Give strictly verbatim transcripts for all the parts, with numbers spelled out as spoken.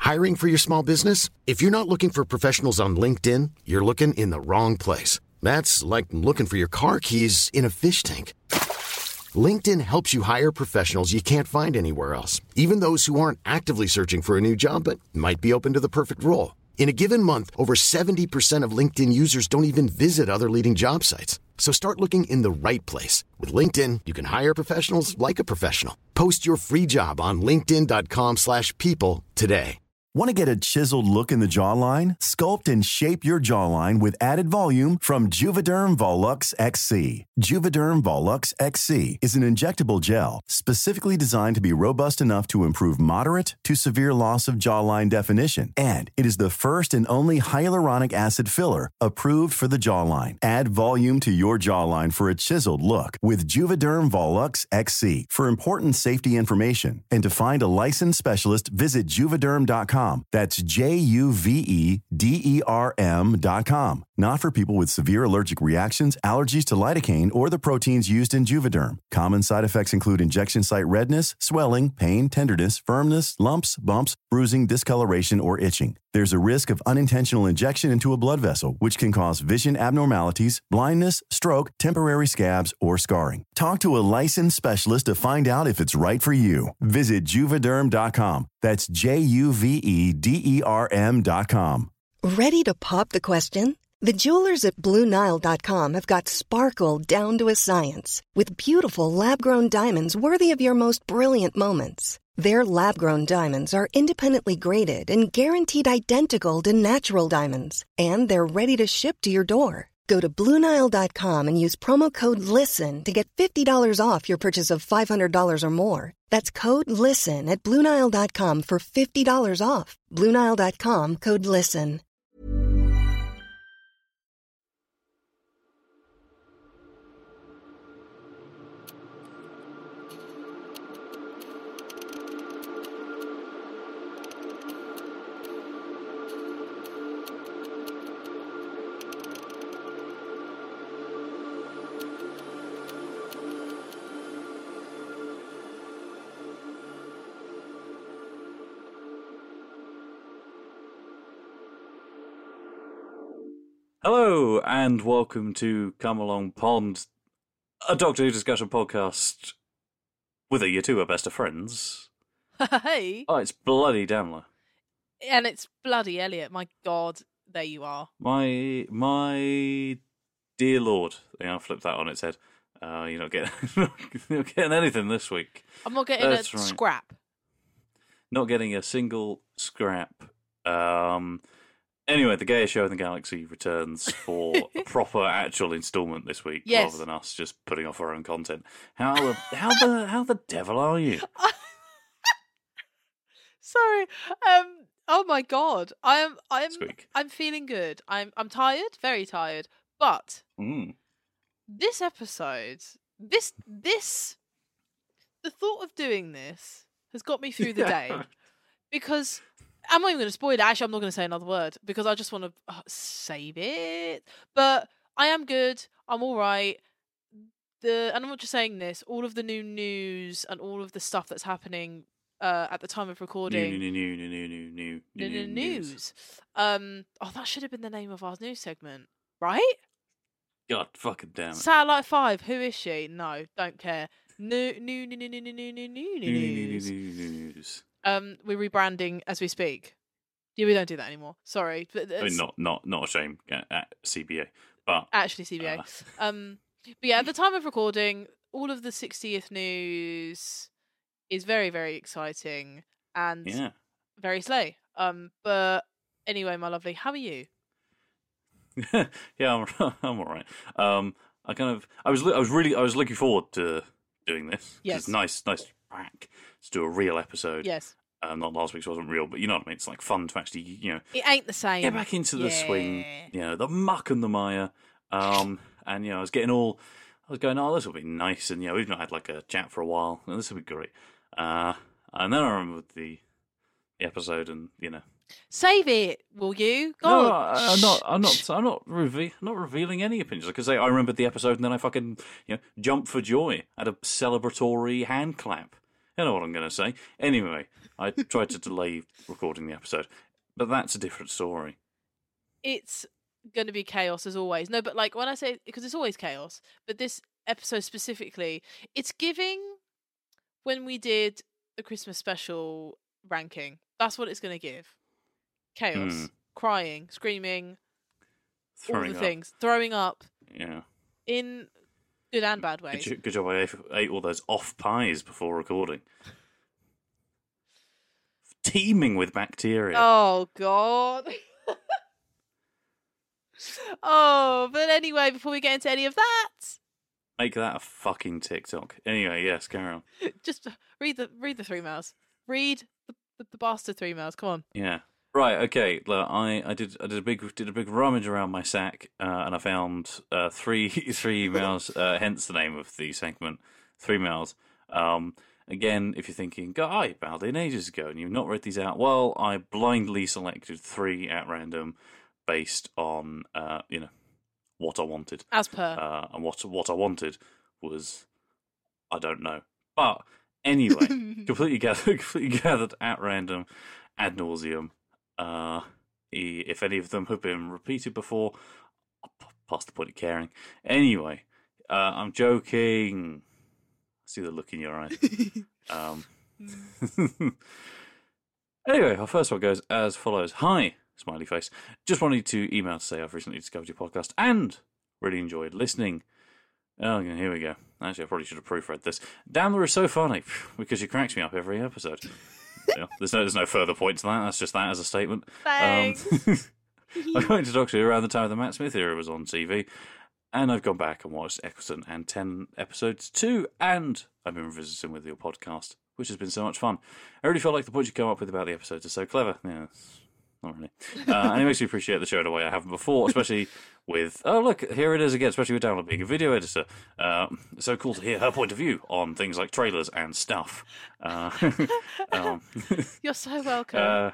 Hiring for your small business? If you're not looking for professionals on LinkedIn, you're looking in the wrong place. That's like looking for your car keys in a fish tank. LinkedIn helps you hire professionals you can't find anywhere else, even those who aren't actively searching for a new job but might be open to the perfect role. In a given month, over seventy percent of LinkedIn users don't even visit other leading job sites. So start looking in the right place. With LinkedIn, you can hire professionals like a professional. Post your free job on linkedin.com slash people today. Want to get a chiseled look in the jawline? Sculpt and shape your jawline with added volume from Juvederm Volux X C. Juvederm Volux X C is an injectable gel specifically designed to be robust enough to improve moderate to severe loss of jawline definition. And it is the first and only hyaluronic acid filler approved for the jawline. Add volume to your jawline for a chiseled look with Juvederm Volux X C. For important safety information and to find a licensed specialist, visit juvederm dot com. That's J U V E D E R M dot com. Not for people with severe allergic reactions, allergies to lidocaine, or the proteins used in Juvederm. Common side effects include injection site redness, swelling, pain, tenderness, firmness, lumps, bumps, bruising, discoloration, or itching. There's a risk of unintentional injection into a blood vessel, which can cause vision abnormalities, blindness, stroke, temporary scabs, or scarring. Talk to a licensed specialist to find out if it's right for you. Visit juvederm dot com. That's J U V E D E R M dot com. Ready to pop the question? The jewelers at Blue Nile dot com have got sparkle down to a science with beautiful lab-grown diamonds worthy of your most brilliant moments. Their lab-grown diamonds are independently graded and guaranteed identical to natural diamonds, and they're ready to ship to your door. Go to Blue Nile dot com and use promo code LISTEN to get fifty dollars off your purchase of five hundred dollars or more. That's code LISTEN at Blue Nile dot com for fifty dollars off. Blue Nile dot com, code LISTEN. Hello, and welcome to Come Along Pond, a Doctor Who discussion podcast with a you two are best of friends. Hey! Oh, it's bloody Damler. And it's bloody Elliot. My God, there you are. My my dear Lord. Yeah, I'll flip that on its head. Uh, you're not getting, you're not getting anything this week. I'm not getting That's a right. scrap. Not getting a single scrap. Um... Anyway, the gayest show in the galaxy returns for a proper, actual instalment this week, yes. rather than us just putting off our own content. How the how the how the devil are you? Sorry. Um. Oh my God. I am. I'm. Squeak. I'm feeling good. I'm. I'm tired. Very tired. But Mm. this episode, this this, the thought of doing this has got me through the day because. I'm not even going to spoil it. Actually, I'm not going to say another word because I just want to uh, save it. But I am good. I'm all right. The and I'm not just saying this. All of the new news and all of the stuff that's happening uh, at the time of recording. New, new, new, new, new, new, new, new, new news. news. Um. Oh, that should have been the name of our news segment, right? God fucking damn it. Satellite Five. Who is she? No, don't care. New, new, new, new, new, new, new, new, new news. News. Um, we're rebranding as we speak. Yeah, we don't do that anymore. Sorry. But I mean, not not not a shame at, at C B A, but actually C B A. Uh, um, but yeah, at the time of recording, all of the sixtieth news is very, very exciting and yeah, very slay. Um, but anyway, my lovely, how are you? yeah, I'm I'm all right. Um, I kind of I was I was really I was looking forward to doing this. Yes, it's nice nice to back to do a real episode. Yes. Um, not last week's wasn't real, but you know what I mean. It's like fun to actually, you know, it ain't the same. Get back into the yeah. swing, you know, the muck and the mire. Um, and you know, I was getting all, I was going, oh, this will be nice, and you know, we've not had like a chat for a while, and this will be great. Uh, and then I remembered the, the episode, and you know, save it, will you? God. No, I, I'm not. I'm not. I'm not, reve- not revealing any opinions because I, I remembered the episode, and then I fucking, you know, jumped for joy, had a celebratory hand clap. You know what I'm going to say. Anyway, I tried to delay recording the episode, but that's a different story. It's going to be chaos as always. No, but like when I say, because it's always chaos, but this episode specifically, it's giving when we did the Christmas special ranking. That's what it's going to give. Chaos, Mm. crying, screaming, Throwing all the up. things, throwing up Yeah. in good and bad Good, ways. jo- good job I ate, ate all those off pies before recording. Teeming with bacteria. Oh God. Oh, but anyway, before we get into any of that, Make that a fucking TikTok. Anyway, yes, carry on. just read the read the three mails. Read the, the, the bastard three mails. Come on. Yeah. Right. Okay. Look, I, I did I did a big did a big rummage around my sack, uh, and I found uh, three three emails. Uh, hence the name of the segment, three mails. Um, again, if you're thinking, "God, I emailed in ages ago," and you've not read these out, well, I blindly selected three at random, based on uh, you know what I wanted. As per. Uh, and what what I wanted was, I don't know. But anyway, completely gathered, completely gathered at random, ad nauseum. Uh, i- if any of them have been repeated before, I'll p- past the point of caring. Anyway, uh, I'm joking. I see the look in your eyes. Um, anyway, our first one goes as follows. Hi, smiley face. Just wanted to email to say I've recently discovered your podcast and really enjoyed listening. Oh, yeah, here we go. Actually, I probably should have proofread this. Daimler is so funny because she cracks me up every episode. Yeah, there's no, there's no further point to that. That's just that as a statement. Thanks. Um, I got into Doctor Who around the time the Matt Smith era was on T V, and I've gone back and watched Eccleston and ten episodes too, and I've been revisiting with your podcast, which has been so much fun. I really felt like the points you come up with about the episodes are so clever. Yeah, not really. Uh, and it makes me appreciate the show in a way I haven't before, especially with, oh look, here it is again, especially with Download being a video editor. Uh, it's so cool to hear her point of view on things like trailers and stuff. Uh, um, You're so welcome. uh,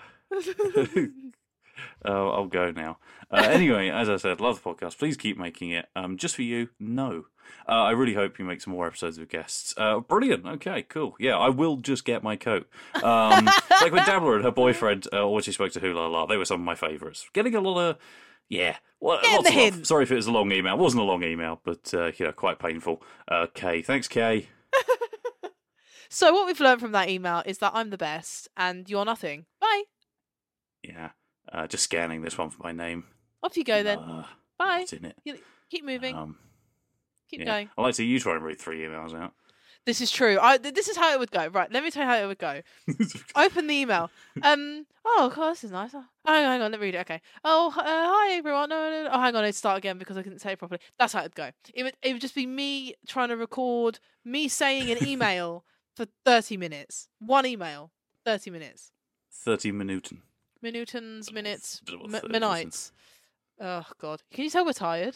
Oh, I'll go now. Uh, anyway, as I said, love the podcast. Please keep making it. Um, just for you, no. Uh, I really hope you make some more episodes with guests. Uh, brilliant. Okay, cool. Yeah, I will just get my coat. Um, like with Dabbler and her boyfriend, uh, or when she spoke to Hula La, they were some of my favourites. Getting a lot of, yeah, well, Getting lots the of love. hint. Sorry if it was a long email. It wasn't a long email, but uh, you know, quite painful. Uh, Kay, thanks, Kay. So what we've learned from that email is that I'm the best and you're nothing. Bye. Yeah, uh, just scanning this one for my name. Off you go then. Uh, Bye. what's in it? You- Keep moving. Um, Keep yeah. going. I like to see you try and read three emails out. This is true. I, th- this is how it would go. Right, let me tell you how it would go. Open the email. Um. Oh, God, this is nice. Oh, hang on, hang on. Let me read it. Okay. Oh, uh, hi everyone. No, no, no. Oh, hang on. I'd start again because I couldn't say it properly. That's how it'd go. It would. It would just be me trying to record me saying an email for thirty minutes. One email. Thirty minutes. thirty minuten. Minutons, minutes, Don't know what m- thirty minites. Oh God. Can you tell we're tired?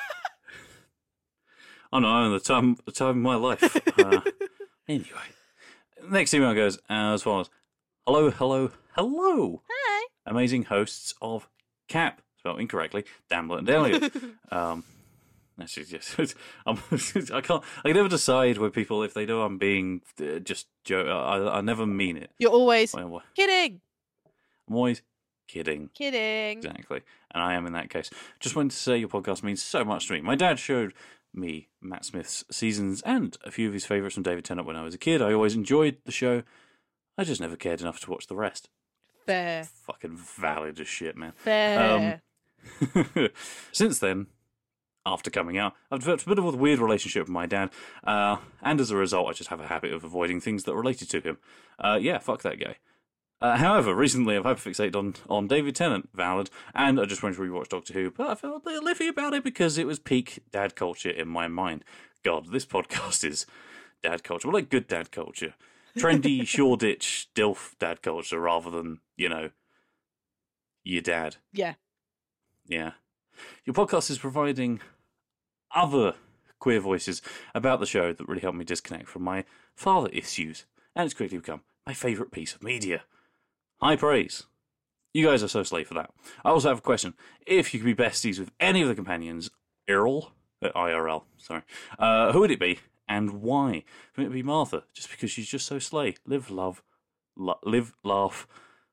Oh no, I'm in the time, the time of my life. Uh, anyway, next email goes as follows. Hello, hello, hello. Hi. Amazing hosts of Cap, spelled incorrectly, Damlet and Elliot. um, actually, yes, I'm, I can't, I can never decide when people, if they know I'm being uh, just joke, I, I never mean it. You're always Well, well, kidding. I'm always kidding. Kidding. Exactly. And I am in that case. Just wanted to say your podcast means so much to me. My dad showed me Matt Smith's seasons and a few of his favourites from David Tennant when I was a kid. I always enjoyed the show. I just never cared enough to watch the rest. Fair. Fucking valid as shit, man. Fair. Um, Since then, after coming out, I've developed a bit of a weird relationship with my dad. Uh, and as a result, I just have a habit of avoiding things that related to him. Uh, yeah, fuck that guy. Uh, however, recently I've hyperfixated on, on David Tennant, valid, and I just went to rewatch Doctor Who, but I felt a bit iffy about it because it was peak dad culture in my mind. God, this podcast is dad culture. Well, like good dad culture. Trendy, Shoreditch, Dilf dad culture rather than, you know, your dad. Yeah. Yeah. Your podcast is providing other queer voices about the show that really help me disconnect from my father issues, and it's quickly become my favourite piece of media. High praise. You guys are so slay for that. I also have a question. If you could be besties with any of the companions, Earl, uh, I R L, sorry, uh, who would it be and why? Would it be Martha, just because she's just so slay? Live, love, la- live, laugh.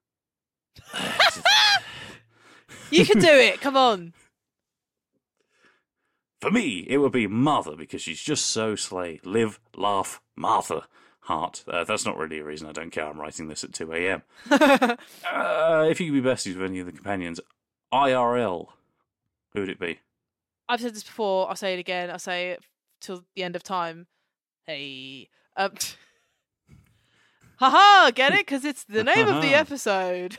You can do it. Come on. For me, it would be Martha, because she's just so slay. Live, laugh, Martha. Heart. Uh, that's not really a reason I don't care. I'm writing this at two a.m. uh, if you could be besties with any of the companions, I R L, who would it be? I've said this before. I'll say it again. I'll say it till the end of time. Hey. Um, haha, get it? Because it's the name of the episode.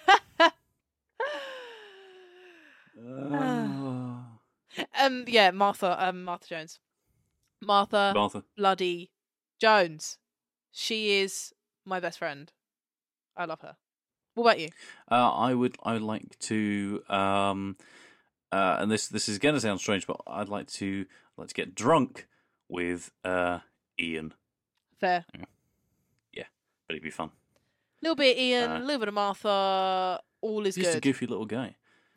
uh, um, yeah, Martha. Um, Martha Jones. Martha. Martha. Bloody Jones. She is my best friend. I love her. What about you? Uh, I would. I would like to. Um, uh, and this this is going to sound strange, but I'd like to. I'd like to get drunk with uh, Ian. Fair. Yeah, but it'd be fun. A little bit Ian, a Uh, little bit of Martha. All is He's just a good. goofy little guy.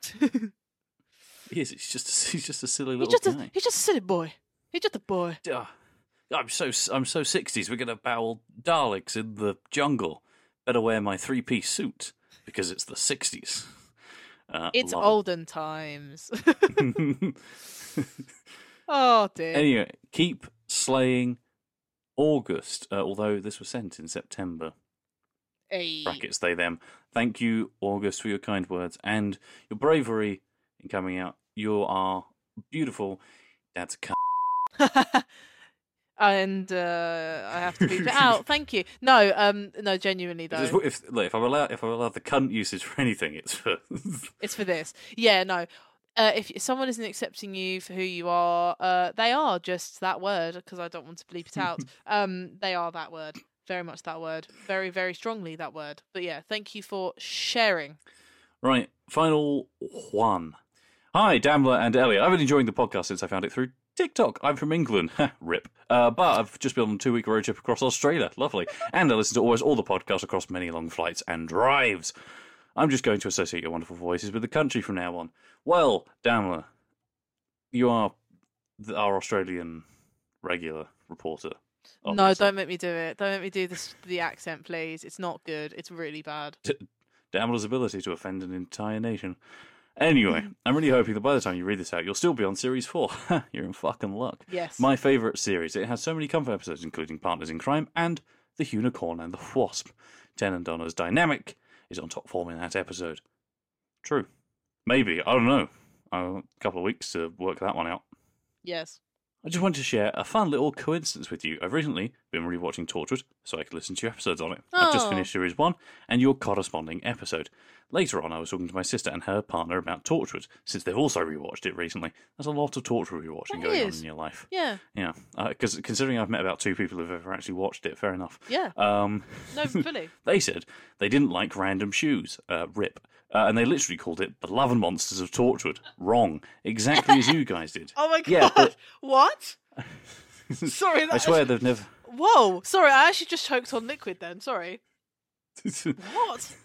He is. He's just. A, he's just a silly he's little just guy. a he's just a silly boy. He's just a boy. Uh, I'm so I'm so sixties. We're gonna battle Daleks in the jungle. Better wear my three piece suit because it's the sixties. Uh, It's love it. olden times. Oh dear. Anyway, keep slaying August. Uh, although this was sent in September. Hey. Brackets they them. Thank you, August, for your kind words and your bravery in coming out. You are beautiful. That's a cunt. And uh, I have to beep it out. Thank you. No, um, no, genuinely though, If, if, look, if I'm allowed, if I'm allowed the cunt usage for anything, it's for. it's for this. Yeah, no. Uh, if someone isn't accepting you for who you are, uh, they are just that word. Because I don't want to bleep it out. um, they are that word. Very much that word. Very, very strongly that word. But yeah, thank you for sharing. Right, final one. Hi, Damler and Elliot. I've been enjoying the podcast since I found it through TikTok. I'm from England. Rip. Uh, but I've just been on a two-week road trip across Australia. Lovely. And I listen to almost all the podcasts across many long flights and drives. I'm just going to associate your wonderful voices with the country from now on. Well, Damler, you are the, our Australian regular reporter. No, obviously. don't make me do it. Don't make me do this. The accent, please. It's not good. It's really bad. Damler's ability to offend an entire nation. Anyway, I'm really hoping that by the time you read this out, you'll still be on Series four. You're in fucking luck. Yes. My favourite series. It has so many comfort episodes, including Partners in Crime and The Unicorn and the Wasp. Ten and Donna's dynamic is on top form in that episode. True. Maybe. I don't know. Uh, a couple of weeks to work that one out. Yes. I just wanted to share a fun little coincidence with you. I've recently been rewatching Torchwood, so I could listen to your episodes on it. I've just Oh. finished Series one, and your corresponding episode. Later on, I was talking to my sister and her partner about Torchwood, since they've also rewatched it recently. There's a lot of Torchwood rewatching There going on is. in your life. Yeah. Yeah, because considering I've met about two people who've ever actually watched it, fair enough. Yeah. Um, No, fully. they said they didn't like random shoes, uh, rip, uh, and they literally called it the Love and Monsters of Torchwood. Wrong. Exactly as you guys did. Oh my god. Yeah, but- What? Sorry. That I swear they've never... Whoa. Sorry, I actually just choked on liquid then. Sorry. What?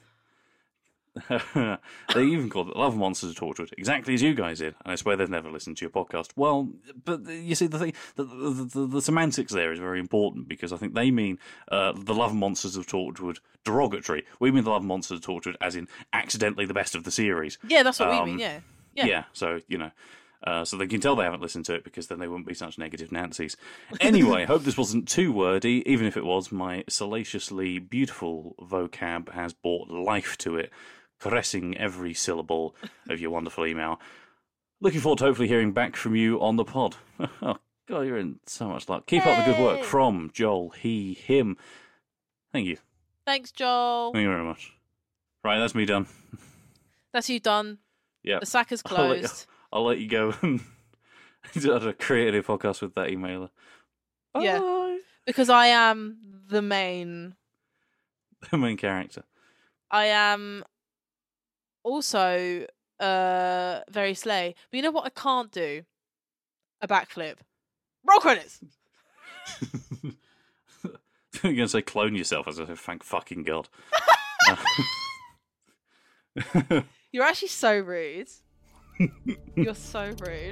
They even called it Love Monsters of Torchwood, exactly as you guys did, and I swear they've never listened to your podcast. Well, but you see, the thing, the, the, the, the semantics there is very important, because I think they mean uh, the Love Monsters of Torchwood derogatory. We mean the Love Monsters of Torchwood as in accidentally the best of the series. Yeah, that's what Um, we mean. Yeah. Yeah. Yeah, so, you know, uh, so they can tell they haven't listened to it, because then they wouldn't be such negative Nancy's. Anyway, hope this wasn't too wordy. Even if it was, my salaciously beautiful vocab has brought life to it, caressing every syllable of your wonderful email. Looking forward to hopefully hearing back from you on the pod. Oh, God, you're in so much luck. Keep up the good work. Hey. From Joel, he, him. Thank you. Thanks, Joel. Thank you very much. Right, that's me done. That's you done. Yeah. The sack is I'll let you- closed. I'll let you go and do a creative podcast with that emailer. Yeah. Bye. Because I am the main. The main character. I am also uh very slay. But you know what I can't do? A backflip. Roll credits. You're going to say clone yourself as I say, thank fucking God. Uh, You're actually so rude. You're so rude.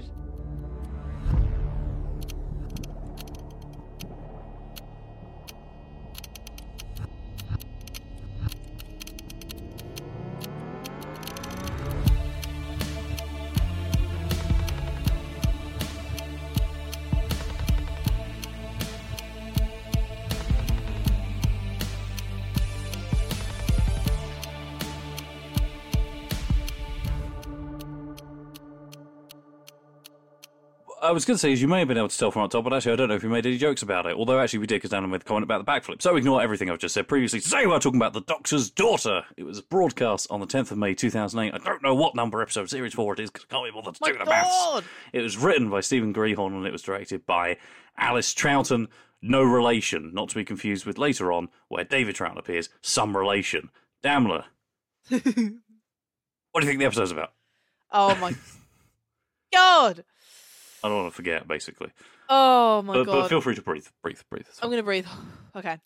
I was going to say is you may have been able to tell from up top, but actually I don't know if you made any jokes about it. Although actually we did, because Dan made the comment about the backflip. So ignore everything I've just said previously. Today we're talking about The Doctor's Daughter. It was broadcast on the tenth of May two thousand eight. I don't know what number episode series four it is, because I can't be bothered to My do the God! maths. It was written by Stephen Greenhorn and it was directed by Alice Troughton. No relation, not to be confused with later on, where David Troughton appears. Some relation. Damler. What do you think the episode's about? Oh my God! I don't want to forget, basically. Oh my but, God! But feel free to breathe, breathe, breathe. I'm going to breathe. Okay.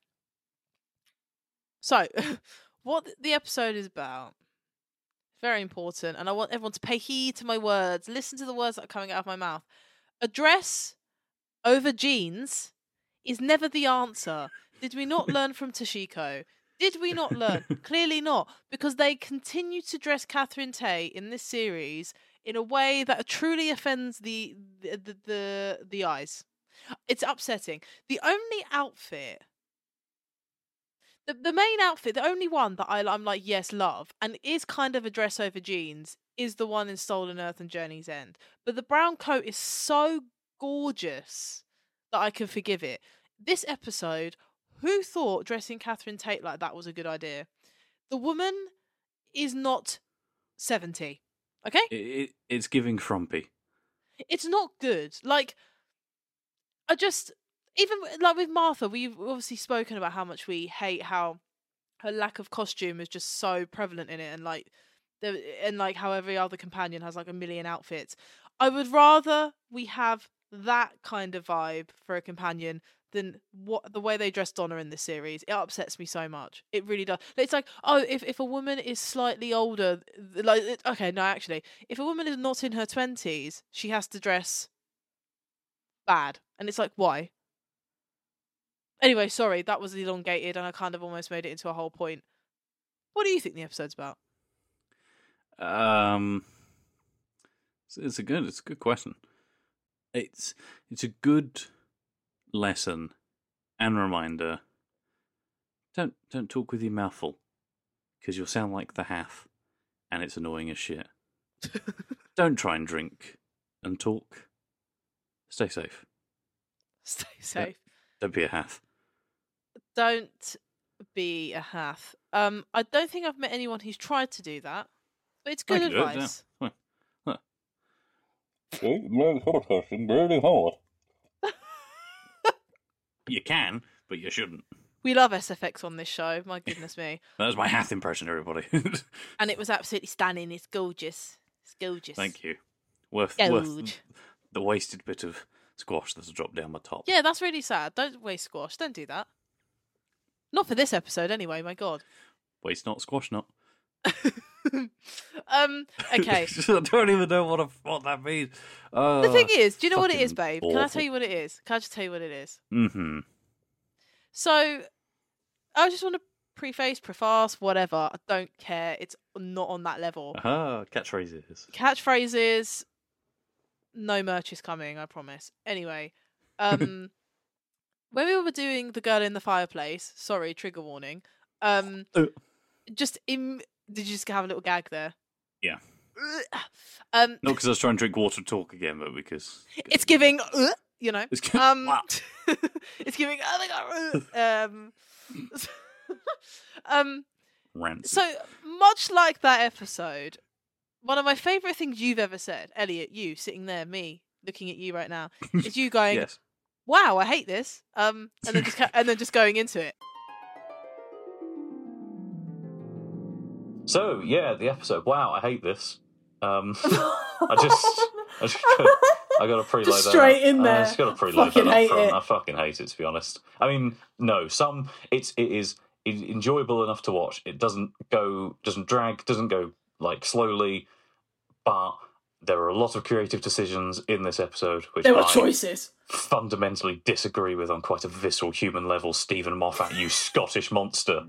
So, what the episode is about, very important, and I want everyone to pay heed to my words. Listen to the words that are coming out of my mouth. A dress over jeans is never the answer. Did we not learn from Toshiko? Did we not learn? Clearly not, because they continue to dress Catherine Tate in this series in a way that truly offends the the the, the, the eyes. It's upsetting. The only outfit, the the main outfit, the only one that I, I'm like, yes, love, and is kind of a dress over jeans, is the one in Stolen Earth and Journey's End. But the brown coat is so gorgeous that I can forgive it. This episode, who thought dressing Catherine Tate like that was a good idea? The woman is not seventy, okay? It, it, it's giving frumpy. It's not good. Like, I just, even like with Martha, we've obviously spoken about how much we hate how her lack of costume is just so prevalent in it, and like, the, and like how every other companion has like a million outfits. I would rather we have that kind of vibe for a companion than what the way they dressed Donna in this series. It upsets me so much. It really does. It's like, oh, if, if a woman is slightly older, like, okay, no, actually, if a woman is not in her twenties, she has to dress bad. And it's like, why? Anyway, sorry, that was elongated and I kind of almost made it into a whole point. What do you think the episode's about? Um, it's, it's a good, it's a good question. It's it's a good lesson and reminder. Don't don't talk with your mouth full, because you'll sound like the Hath, and it's annoying as shit. Don't try and drink and talk. Stay safe. Stay safe. Don't be a Hath. Don't be a Hath. Um, I don't think I've met anyone who's tried to do that, but it's good I can do it, advice. yeah. Huh. You can, but you shouldn't. We love S F X on this show. My goodness me. That was my Hath impression, everybody. And it was absolutely stunning. It's gorgeous. It's gorgeous. Thank you. Worth, Gorge. worth the wasted bit of squash that's dropped down my top. Yeah, that's really sad. Don't waste squash. Don't do that. Not for this episode, anyway. My God. Waste not, squash not. um. Okay. I don't even know what a, what that means. Uh, The thing is, do you know what it fucking is, babe? Can I awful. tell you what it is? Can I just tell you what it is? Mm-hmm. So, I just want to preface, preface, whatever. I don't care. It's not on that level. Ah, catchphrases. Catchphrases. No merch is coming, I promise. Anyway, um, when we were doing The Girl in the Fireplace, sorry, trigger warning. Um, Uh. just im- did you just have a little gag there? Yeah. Um, Not because I was trying to drink water and talk again, but because it's giving, uh, you know. It's giving- Um, wow. it's giving. Oh my God. uh, Um, um. Rancid. So much like that episode, one of my favourite things you've ever said, Elliot, you sitting there, me looking at you right now, is you going, yes. "Wow, I hate this," um, and then just ca- and then just going into it. So yeah, the episode. Wow, I hate this. Um, I just, I just, I got to preload Just that. straight in I there. just got to preload Fucking that up hate front. it. I fucking hate it, to be honest. I mean, no, some it's it is enjoyable enough to watch. It doesn't go, doesn't drag, doesn't go like slowly, but there are a lot of creative decisions in this episode which There were I choices. fundamentally disagree with on quite a visceral human level. Stephen Moffat, you Scottish monster.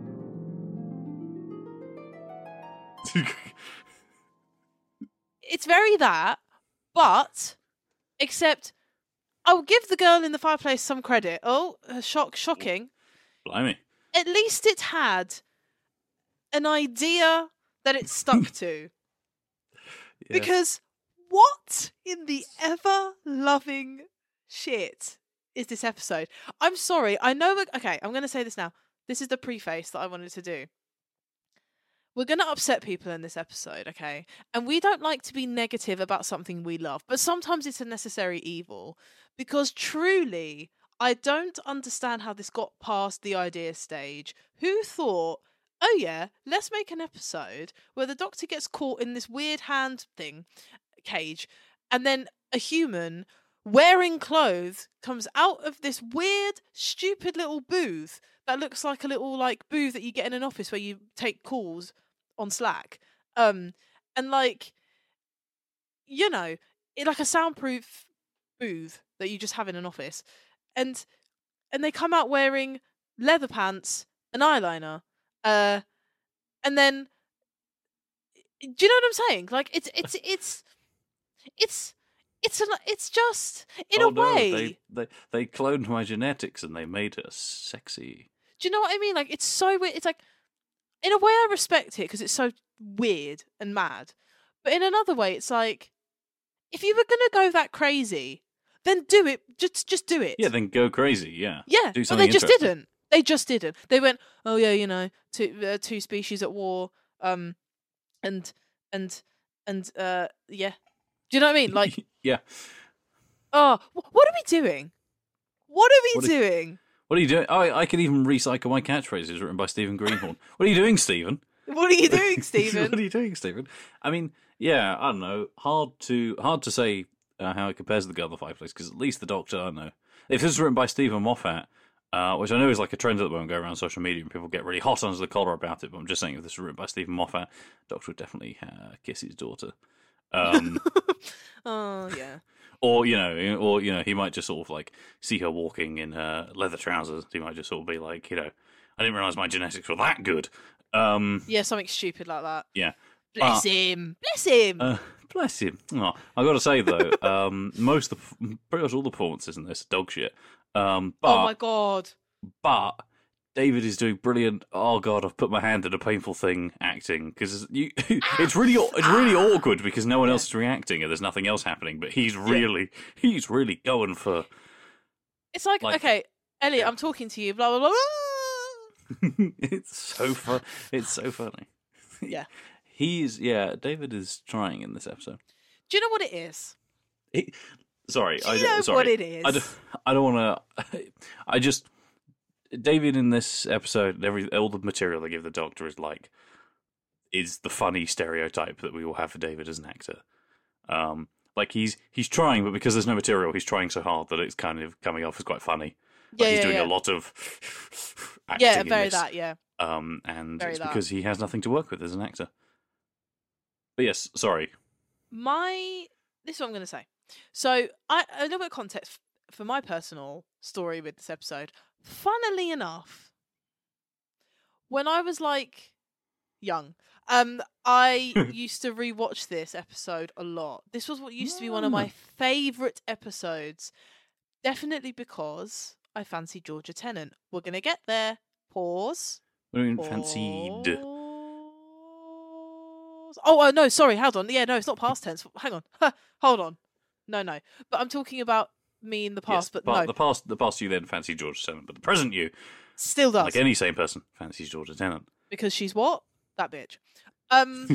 It's very that, but except I will give The Girl in the Fireplace some credit. Oh, uh, shock, shocking. Blimey. At least it had an idea that it stuck to. Yeah. Because what in the ever-loving shit is this episode? I'm sorry. I know... We're... Okay, I'm going to say this now. This is the preface that I wanted to do. We're going to upset people in this episode, okay? And we don't like to be negative about something we love, but sometimes it's a necessary evil. Because truly, I don't understand how this got past the idea stage. Who thought, oh yeah, let's make an episode where the Doctor gets caught in this weird hand thing, cage, and then a human wearing clothes comes out of this weird, stupid little booth that looks like a little like booth that you get in an office where you take calls on Slack. Um, and like, you know, it, like a soundproof booth that you just have in an office. And and they come out wearing leather pants and eyeliner. Uh, and then, do you know what I'm saying? Like, it's it's it's it's it's an, it's just in oh, a no, way. They, they they cloned my genetics and they made her sexy. Do you know what I mean? Like, it's so weird. It's like, in a way, I respect it because it's so weird and mad. But in another way, it's like, if you were gonna go that crazy, then do it. Just just do it. Yeah, then go crazy. Yeah. Yeah, Do but something they just interesting. didn't. They just didn't. They went, oh yeah, you know, two uh, two species at war, um, and and and uh, yeah. Do you know what I mean? Like, yeah. oh, wh- what are we doing? What are we What are- doing? What are you doing? Oh, I, I could even recycle my catchphrases written by Stephen Greenhorn. What are you doing, Stephen? What are you doing, what Stephen? are you doing, Stephen? I mean, yeah, I don't know. Hard to hard to say uh, how it compares to the other five plays because at least the Doctor, I don't know. If this was written by Stephen Moffat, uh, which I know is like a trend at the moment, go around social media and people get really hot under the collar about it. But I'm just saying, if this was written by Stephen Moffat, Doctor would definitely uh, kiss his daughter. Um, Oh yeah. Or, you know, or, you know, he might just sort of, like, see her walking in her leather trousers. He might just sort of be like, you know, I didn't realise my genetics were that good. Um, Yeah, something stupid like that. yeah. Bless Uh, him. Bless him. Uh, bless him. Oh, I got to say, though, um, most of the, pretty much all the performances in this are dog shit. Um, but, oh my god. but David is doing brilliant. Oh god, I've put my hand in a painful thing acting because you. It's really it's really awkward because no one else is reacting and there's nothing else happening. But he's really he's really going for. It's like, Like- okay, Elliot, yeah. I'm talking to you. Blah blah blah. It's so fun. It's so funny. Yeah. He's yeah. David is trying in this episode. Do you know what it is? He, sorry, Do I you know sorry. what it is? I don't, I don't want to. I just David in this episode, every all the material they give the Doctor is like is the funny stereotype that we all have for David as an actor. Um, like he's he's trying, but because there's no material, he's trying so hard that it's kind of coming off as quite funny. Like Yeah, he's yeah, doing yeah. a lot of acting Yeah, in very this. that. Yeah. Um, and Very it's that. because he has nothing to work with as an actor. But yes, sorry. My this is what I'm going to say. So, I a little bit of context f- for my personal story with this episode. Funnily enough, when I was like young, um, I used to rewatch this episode a lot. This was what used to be one of my favourite episodes. Definitely because I fancied Georgia Tennant. We're gonna get there. Pause. What do you mean fancied? Pause. Oh, uh, no, sorry, hold on. Yeah, no, it's not past tense. Hang on. Hold on. No, no. But I'm talking about me in the past, Yes, but pa- no. the past, the past you then fancied Georgia Tennant, but the present you, Still does. like any sane person, fancies Georgia Tennant. Because she's what? That bitch. Um,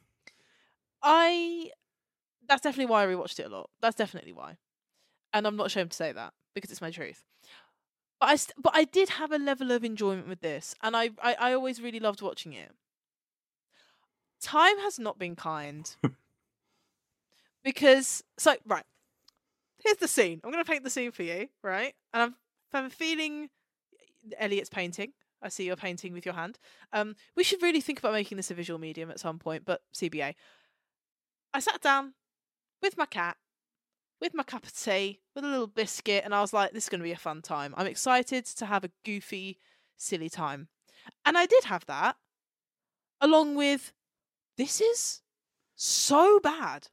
I. That's definitely why I rewatched it a lot. That's definitely why. And I'm not ashamed to say that because it's my truth. But I, st- but I did have a level of enjoyment with this, and I, I, I always really loved watching it. Time has not been kind. Because, so, right. Here's the scene. I'm going to paint the scene for you, right? And I'm, I have a feeling Elliot's painting. I see you're painting with your hand. Um, we should really think about making this a visual medium at some point, but C B A. I sat down with my cat, with my cup of tea, with a little biscuit, and I was like, this is going to be a fun time. I'm excited to have a goofy, silly time. And I did have that, along with, this is so bad.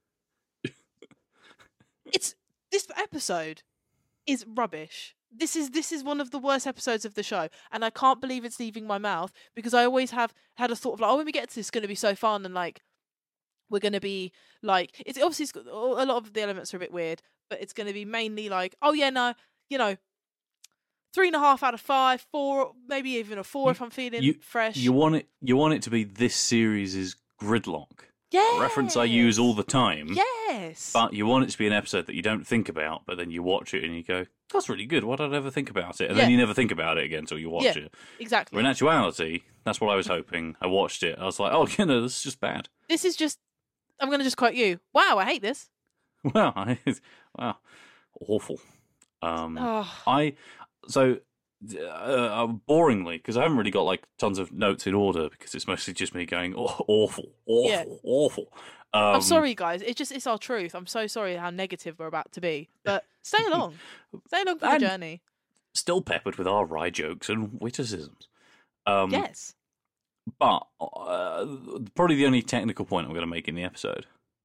It's this episode is rubbish. This is this is one of the worst episodes of the show, and I can't believe it's leaving my mouth because I always have had a thought of like, oh, when we get to this, it's going to be so fun, and like we're going to be like, it's obviously it's got, a lot of the elements are a bit weird, but it's going to be mainly like, oh yeah, no, you know, three and a half out of five, four, maybe even a four You- if I'm feeling you, fresh. You want it. You want it to be this series is Gridlock. yes. A reference I use all the time. Yes. But you want it to be an episode that you don't think about, but then you watch it and you go, that's really good. Why did I ever think about it? And then Yeah. you never think about it again until you watch Yeah. it. exactly. But in actuality, that's what I was hoping. I watched it. I was like, oh, you know, this is just bad. This is just, I'm going to just quote you. Wow, I hate this. Well, I, wow, awful. Um, Oh. I so uh, uh, boringly, because I haven't really got like tons of notes in order because it's mostly just me going oh, awful, awful, Yeah. awful. Um, I'm sorry, guys. It's just, it's our truth. I'm so sorry how negative we're about to be. But stay along. Stay along for the And- journey. Still peppered with our wry jokes and witticisms. Um, Yes. But uh, probably the only technical point I'm going to make in the episode.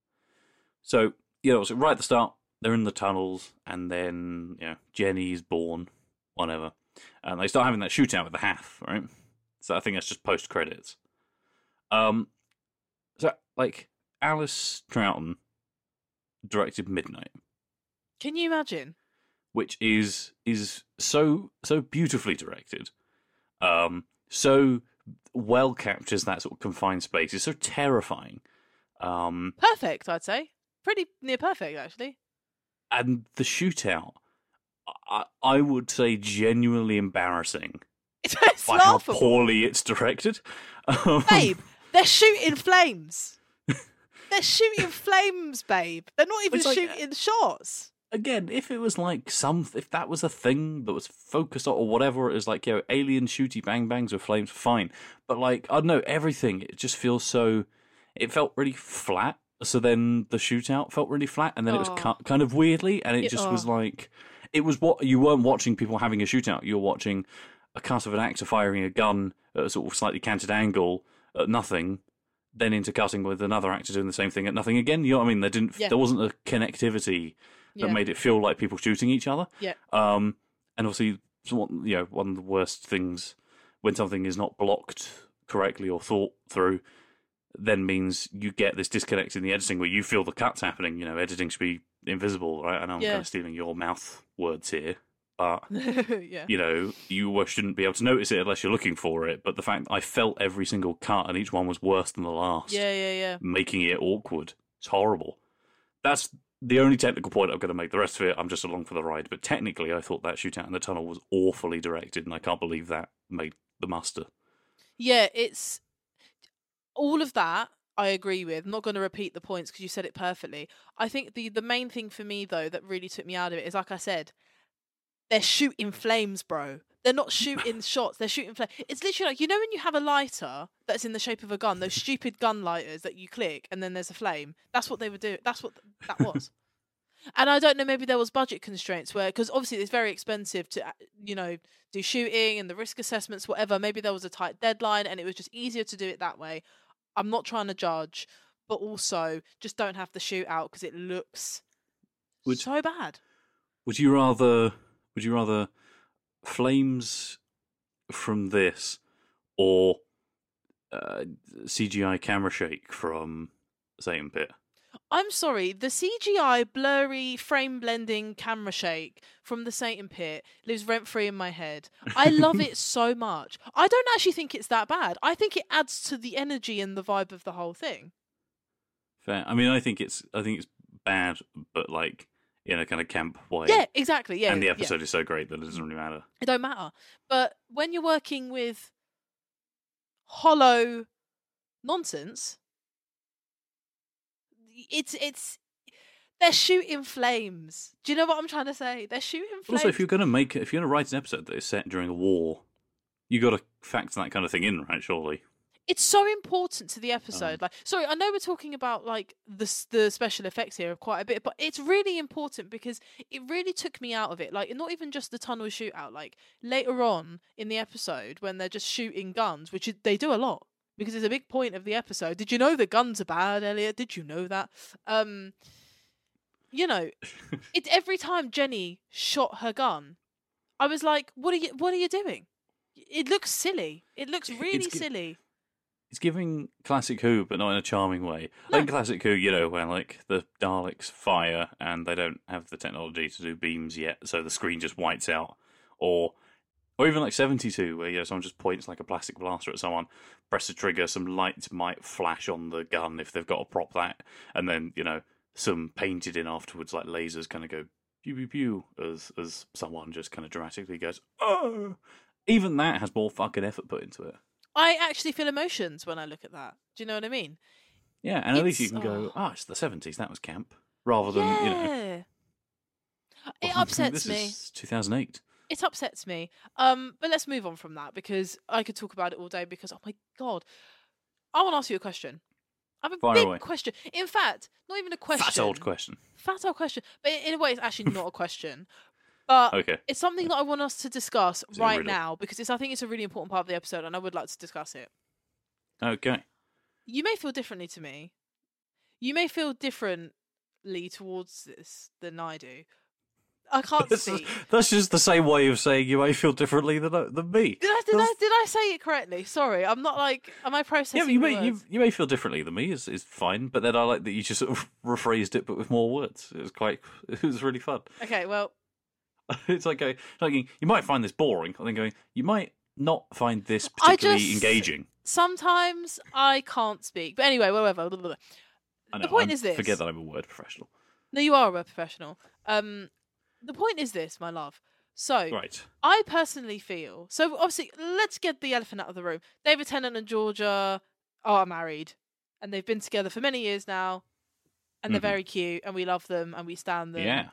So, you know, so right at the start, they're in the tunnels, and then, you know, Jenny's born, whatever. And they start having that shootout with the Hath, right? So I think that's just post credits. Um, so, like, Alice Troughton directed Midnight, Can you imagine? which is is so so beautifully directed, um, so well captures that sort of confined space. It's so terrifying, um, Perfect, I'd say. Pretty near perfect, actually. and the shootout, I, I would say, genuinely embarrassing It's, it's by how laughable. poorly it's directed. Um, Babe, they're shooting flames. They're shooting flames, babe. They're not even It's like- shooting shots. Again, if it was like some, if that was a thing that was focused on or whatever, it was like, you know, alien shooty bang bangs with flames, fine. But like, I don't know, everything, it just feels so, it felt really flat. So then the shootout felt really flat, and then it was Oh. cut kind of weirdly, and it Yeah, just was oh. like, it was what, you weren't watching people having a shootout, you were watching a cut of an actor firing a gun at a sort of slightly canted angle at nothing, then into cutting with another actor doing the same thing at nothing again. You know what I mean? There didn't, Yeah. there wasn't a connectivity that Yeah. made it feel like people shooting each other. Yeah. Um, and obviously, somewhat, you know, one of the worst things when something is not blocked correctly or thought through, then means you get this disconnect in the editing where you feel the cuts happening. You know, editing should be invisible, right? I know I'm Yeah. kind of stealing your mouth words here, but yeah. you know, you shouldn't be able to notice it unless you're looking for it. But the fact I felt every single cut and each one was worse than the last, Yeah, yeah, yeah. making it awkward. It's horrible. That's the only technical point I'm going to make. The rest of it, I'm just along for the ride. But technically, I thought that shootout in the tunnel was awfully directed, and I can't believe that made the muster. Yeah, it's all of that I agree with. I'm not going to repeat the points because you said it perfectly. I think the the main thing for me though that really took me out of it is, like I said, they're shooting flames, bro. They're not shooting shots. They're shooting flames. It's literally like, you know when you have a lighter that's in the shape of a gun, those stupid gun lighters that you click and then there's a flame. That's what they were doing. That's what that was. And I don't know, maybe there was budget constraints where, because obviously it's very expensive to, uh, you know, do shooting and the risk assessments, whatever. Maybe there was a tight deadline and it was just easier to do it that way. I'm not trying to judge, but also just don't have the shootout because it looks Would- so bad. Would you rather? Would you rather flames from this or uh, C G I camera shake from Satan Pit? I'm sorry, the C G I blurry frame blending camera shake from the Satan Pit lives rent free in my head. I love it so much. I don't actually think it's that bad. I think it adds to the energy and the vibe of the whole thing. Fair. I mean, I think it's. I think it's bad, but like in a kind of camp way. Yeah, exactly. Yeah, and the yeah. episode is so great that it doesn't really matter. It don't matter. But when you're working with hollow nonsense, it's it's they're shooting flames. Do you know what I'm trying to say? They're shooting flames. Also, if you're gonna make, if you're gonna write an episode that is set during a war, you got to factor that kind of thing in, right? Surely. It's so important to the Oh. episode. Like, sorry, I know we're talking about like the s- the special effects here quite a bit, but it's really important because it really took me out of it. Like, not even just the tunnel shootout. Like later on in the episode when they're just shooting guns, which is, they do a lot because it's a big point of the episode. Did you know that guns are bad, Elliot? Did you know that? Um, you know, it's every time Jenny shot her gun, I was like, "What are you? What are you doing? It looks silly. It looks really It's g- silly." it's giving classic Who, but not in a charming way. No. Like classic Who, you know, when like the Daleks fire and they don't have the technology to do beams yet, so the screen just whites out, or or even like seventy-two, where you know someone just points like a plastic blaster at someone, press the trigger, some light might flash on the gun if they've got to prop that, and then you know some painted in afterwards like lasers kind of go pew pew pew as as someone just kind of dramatically goes oh. Even that has more fucking effort put into it. I actually feel emotions when I look at that. Do you know what I mean? Yeah, and at least you It's- can go, oh. oh, it's the seventies, that was camp. Rather than, you know. Yeah. It well, upsets this me. is two thousand eight. It upsets me. Um, but let's move on from that because I could talk about it all day because, oh my God. I want to ask you a question. I have a Fire big away. question. In fact, not even a question. Fat old question. Fat old question. But in a way, it's actually not a question. But Okay. it's something that I want us to discuss Is it a right riddle? now because it's, I think it's a really important part of the episode and I would like to discuss it. Okay. You may feel differently to me. You may feel differently towards this than I do. I can't This is- speak. that's just the same way of saying you may feel differently than, than me. Did I, did, I, That's- did I say it correctly? Sorry, I'm not like. Am I processing? Yeah, but you the may you, words? you may feel differently than me is is fine, but then I like that you just sort of rephrased it but with more words. It was quite it was really fun. Okay, well, It's like, going, it's like going, you might find this boring, and then going, you might not find this I particularly just- engaging. sometimes I can't speak. But anyway, whatever. blah, blah, blah. I know, the point I'm- is this. Forget that I'm a word professional. No, you are a web professional. Um, the point is this, my love. So, Right. I personally feel so. Obviously, let's get the elephant out of the room. David Tennant and Georgia are married, and they've been together for many years now, and they're Mhm. very cute, and we love them, and we stand them. Yeah.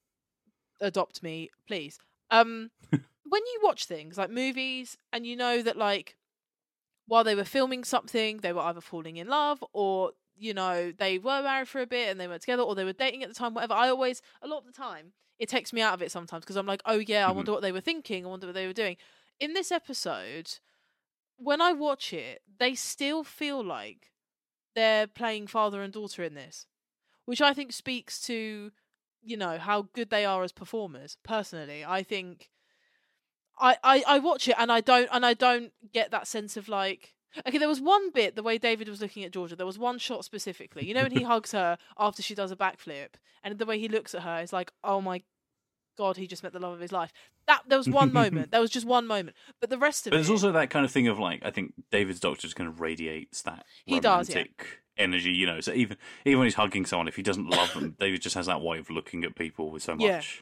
Adopt me, please. Um, when you watch things like movies, and you know that like while they were filming something, they were either falling in love or you know they were married for a bit and they were together, or they were dating at the time. Whatever. I always, a lot of the time, it takes me out of it sometimes because I'm like, oh yeah, I Mhm. wonder what they were thinking. I wonder what they were doing. In this episode, when I watch it, they still feel like they're playing father and daughter in this, which I think speaks to, you know, how good they are as performers. Personally, I think I, I, I watch it and I don't and I don't get that sense of like, okay, there was one bit the way David was looking at Georgia. There was one shot specifically, you know, when he hugs her after she does a backflip, and the way he looks at her is like, oh my God, he just met the love of his life. That there was one moment. There was just one moment, but the rest of But it, there's also that kind of thing of like, I think David's doctor just kind of radiates that He does, yeah. romantic energy, you know. So even even when he's hugging someone, if he doesn't love them, David just has that way of looking at people with so much Yeah.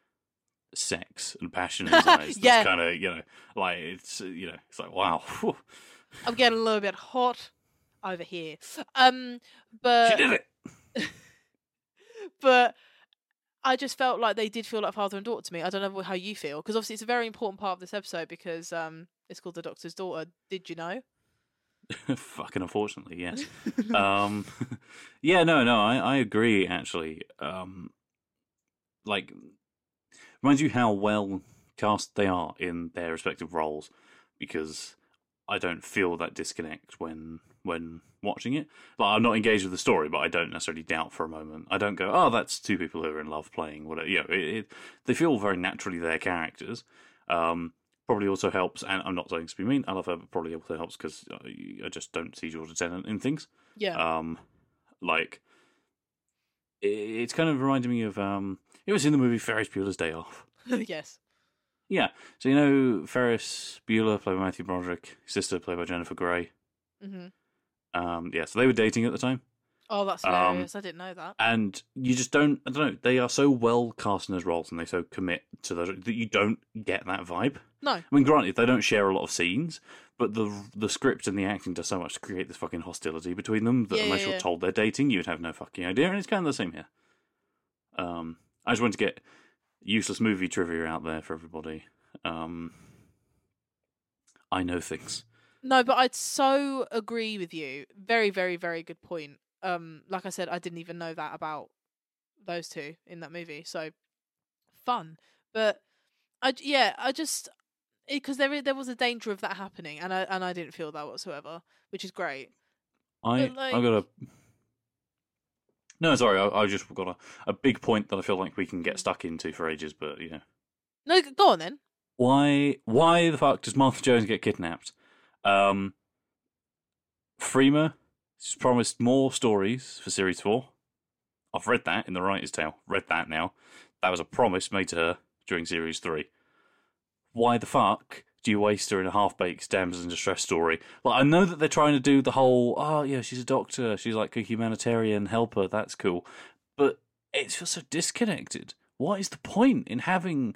sex and passion in his eyes. Yeah. That's kind of, you know, like it's uh, you know, it's like wow, whew, I'm getting a little bit hot over here. Um, but she did it. but I just felt like they did feel like father and daughter to me. I don't know how you feel, because obviously it's a very important part of this episode because um, it's called The Doctor's Daughter. Did you know? Fucking unfortunately, yes. um, yeah, no, no, I, I agree. Actually, um, like, reminds you how well cast they are in their respective roles, because I don't feel that disconnect when when watching it. Like, I'm not engaged with the story, but I don't necessarily doubt for a moment. I don't go, oh, that's two people who are in love playing whatever. You know, it, it, they feel very naturally their characters. Um, probably also helps, and I'm not saying to be mean, I love her, but probably also helps because I, I just don't see Georgia Tennant in things. Yeah. Um, like, it, it's kind of reminding me of, um, you ever seen the movie Ferris Bueller's Day Off? Yes. Yeah. So, you know, Ferris Bueller, played by Matthew Broderick, his sister, played by Jennifer Grey. hmm Um, yeah, so they were dating at the time. Oh, that's Um, hilarious. I didn't know that. And you just don't, I don't know, they are so well cast in those roles and they so commit to those that you don't get that vibe. No. I mean, granted, they don't share a lot of scenes, but the the script and the acting does so much to create this fucking hostility between them that Yeah, unless yeah, you're yeah. told they're dating, you would have no fucking idea, and it's kind of the same here. Um, I just wanted to get useless movie trivia out there for everybody. Um, I know things. No, but I'd so agree with you. Very, very, very good point. Um, like I said, I didn't even know that about those two in that movie. So fun, but I j- yeah, I just because there i- there was a danger of that happening, and I and I didn't feel that whatsoever, which is great. I But, like- I got a no, sorry, I, I just got a, a big point that I feel like we can get stuck into for ages, but you know, No, g- go on then. why why the fuck does Martha Jones get kidnapped? Um, Freema has promised more stories for series four. I've read that in The Writer's Tale. Read that now. That was a promise made to her during series three. Why the fuck do you waste her in a half-baked damsel in distress story? Like, I know that they're trying to do the whole, oh yeah, she's a doctor, she's like a humanitarian helper, that's cool. But it's just so disconnected. What is the point in having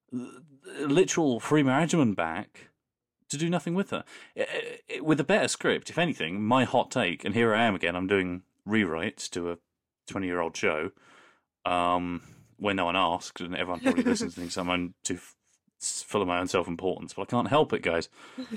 literal Freema Agyeman back to do nothing with her? With a better script, if anything, my hot take, and here I am again, I'm doing rewrites to a twenty-year-old show, um, where no one asked, and everyone probably listens and thinks I'm too f- full of my own self-importance, but I can't help it, guys.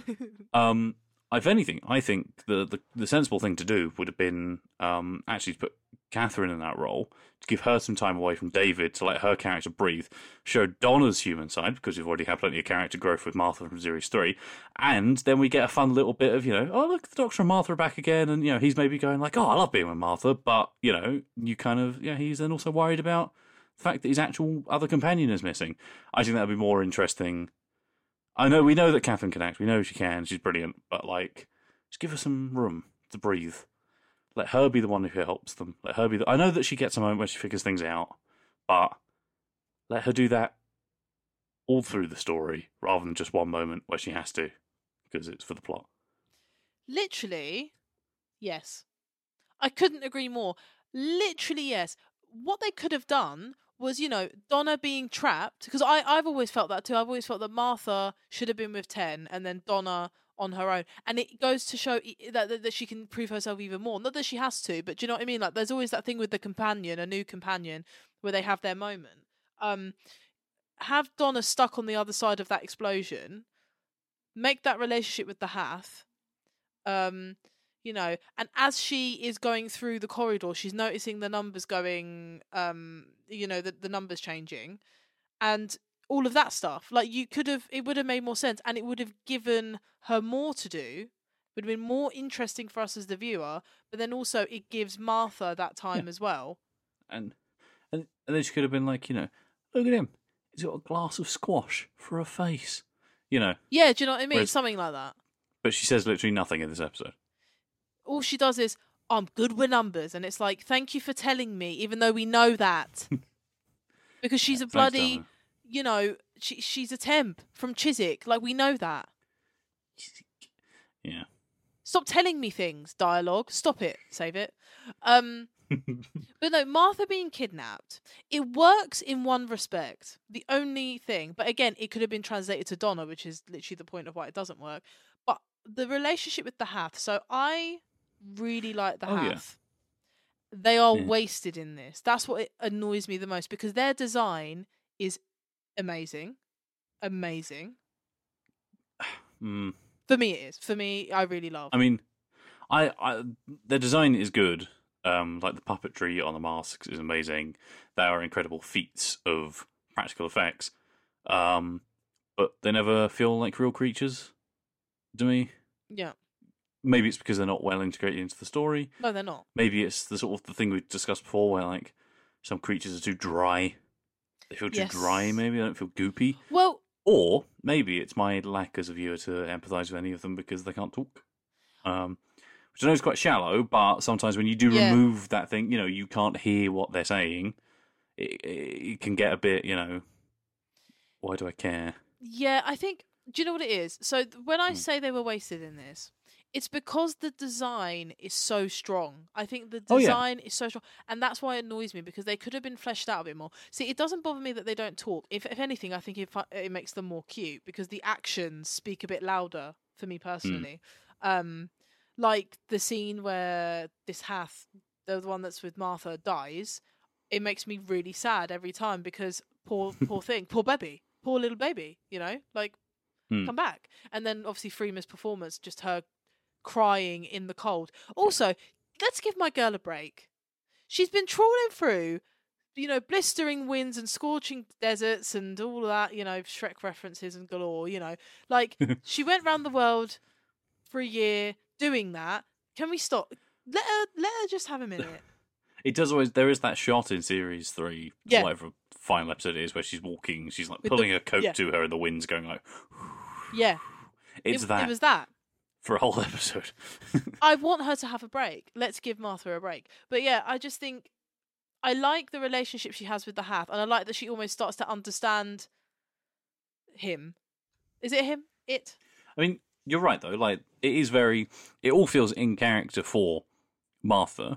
Um, if anything, I think the, the, the sensible thing to do would have been um, actually to put Catherine in that role, to give her some time away from David, to let her character breathe, show Donna's human side, because we've already had plenty of character growth with Martha from series three, and then we get a fun little bit of, you know, oh, look, the Doctor and Martha are back again, and, you know, he's maybe going like, oh, I love being with Martha, but, you know, you kind of, yeah, he's then also worried about the fact that his actual other companion is missing. I think that would be more interesting. I know, we know that Catherine can act, we know she can, she's brilliant, but, like, just give her some room to breathe. Let her be the one who helps them. Let her be the... I know that she gets a moment where she figures things out, but let her do that all through the story, rather than just one moment where she has to, because it's for the plot. Literally, yes. I couldn't agree more. Literally, yes. What they could have done was, you know, Donna being trapped, because I I've always felt that too. I've always felt that Martha should have been with Ten, and then Donna on her own, and it goes to show that, that that she can prove herself even more. Not that she has to, but do you know what I mean? Like, there's always that thing with the companion, a new companion, where they have their moment. Um, have Donna stuck on the other side of that explosion, make that relationship with the Hath, um, you know, and as she is going through the corridor, she's noticing the numbers going, um, you know, the the numbers changing, and all of that stuff. Like, you could have, it would have made more sense, and it would have given her more to do. It would have been more interesting for us as the viewer, but then also it gives Martha that time yeah. as well. And, and and then she could have been like, you know, look at him. He's got a glass of squash for a face. You know. Yeah, do you know what I mean? Whereas, Something like that. But she says literally nothing in this episode. All she does is, I'm good with numbers, and it's like, thank you for telling me, even though we know that. Because she's a bloody... Thanks, you know, she she's a temp from Chiswick. Like, we know that. Yeah. Stop telling me things, dialogue. Stop it. Save it. Um, but no, Martha being kidnapped, it works in one respect. The only thing, but again, it could have been translated to Donna, which is literally the point of why it doesn't work. But the relationship with the Hath, so I really like the oh, Hath. Yeah. They are yeah. wasted in this. That's what it annoys me the most, because their design is amazing. Amazing. Mm. For me, it is. For me, I really love. I mean, I, I their design is good. Um, like the puppetry on the masks is amazing. They are incredible feats of practical effects. Um, but they never feel like real creatures to me. Yeah. Maybe it's because they're not well integrated into the story. No, they're not. Maybe it's the sort of the thing we discussed before, where like some creatures are too dry. They feel too yes. dry, maybe. They don't feel goopy. Well... Or maybe it's my lack as a viewer to empathise with any of them because they can't talk. Um, which I know is quite shallow, but sometimes when you do yeah. remove that thing, you know, you can't hear what they're saying. It, it can get a bit, you know, why do I care? Yeah, I think... Do you know what it is? So when I hmm. say they were wasted in this... It's because the design is so strong. I think the design oh, yeah. is so strong. And that's why it annoys me, because they could have been fleshed out a bit more. See, it doesn't bother me that they don't talk. If if anything, I think it, it makes them more cute, because the actions speak a bit louder for me personally. Mm. Um, like the scene where this Hath, the one that's with Martha, dies. It makes me really sad every time, because poor poor thing, poor baby, poor little baby, you know? Like, mm. come back. And then obviously Freema's performance, just her crying in the cold. Also, let's give my girl a break. She's been trawling through, you know, blistering winds and scorching deserts and all that, you know, Shrek references and galore, you know. Like, she went round the world for a year doing that. Can we stop? Let her, let her just have a minute. It does always, there is that shot in series three, yeah. whatever final episode it is, where she's walking, she's like With pulling the, her coat yeah. to her and the wind's going like, yeah. It's it, that. It was that. for a whole episode. I want her to have a break. Let's give Martha a break. But yeah, I just think I like the relationship she has with the Hath, and I like that she almost starts to understand him. Is it him? It? I mean, you're right though. Like, it is very. It all feels in character for Martha.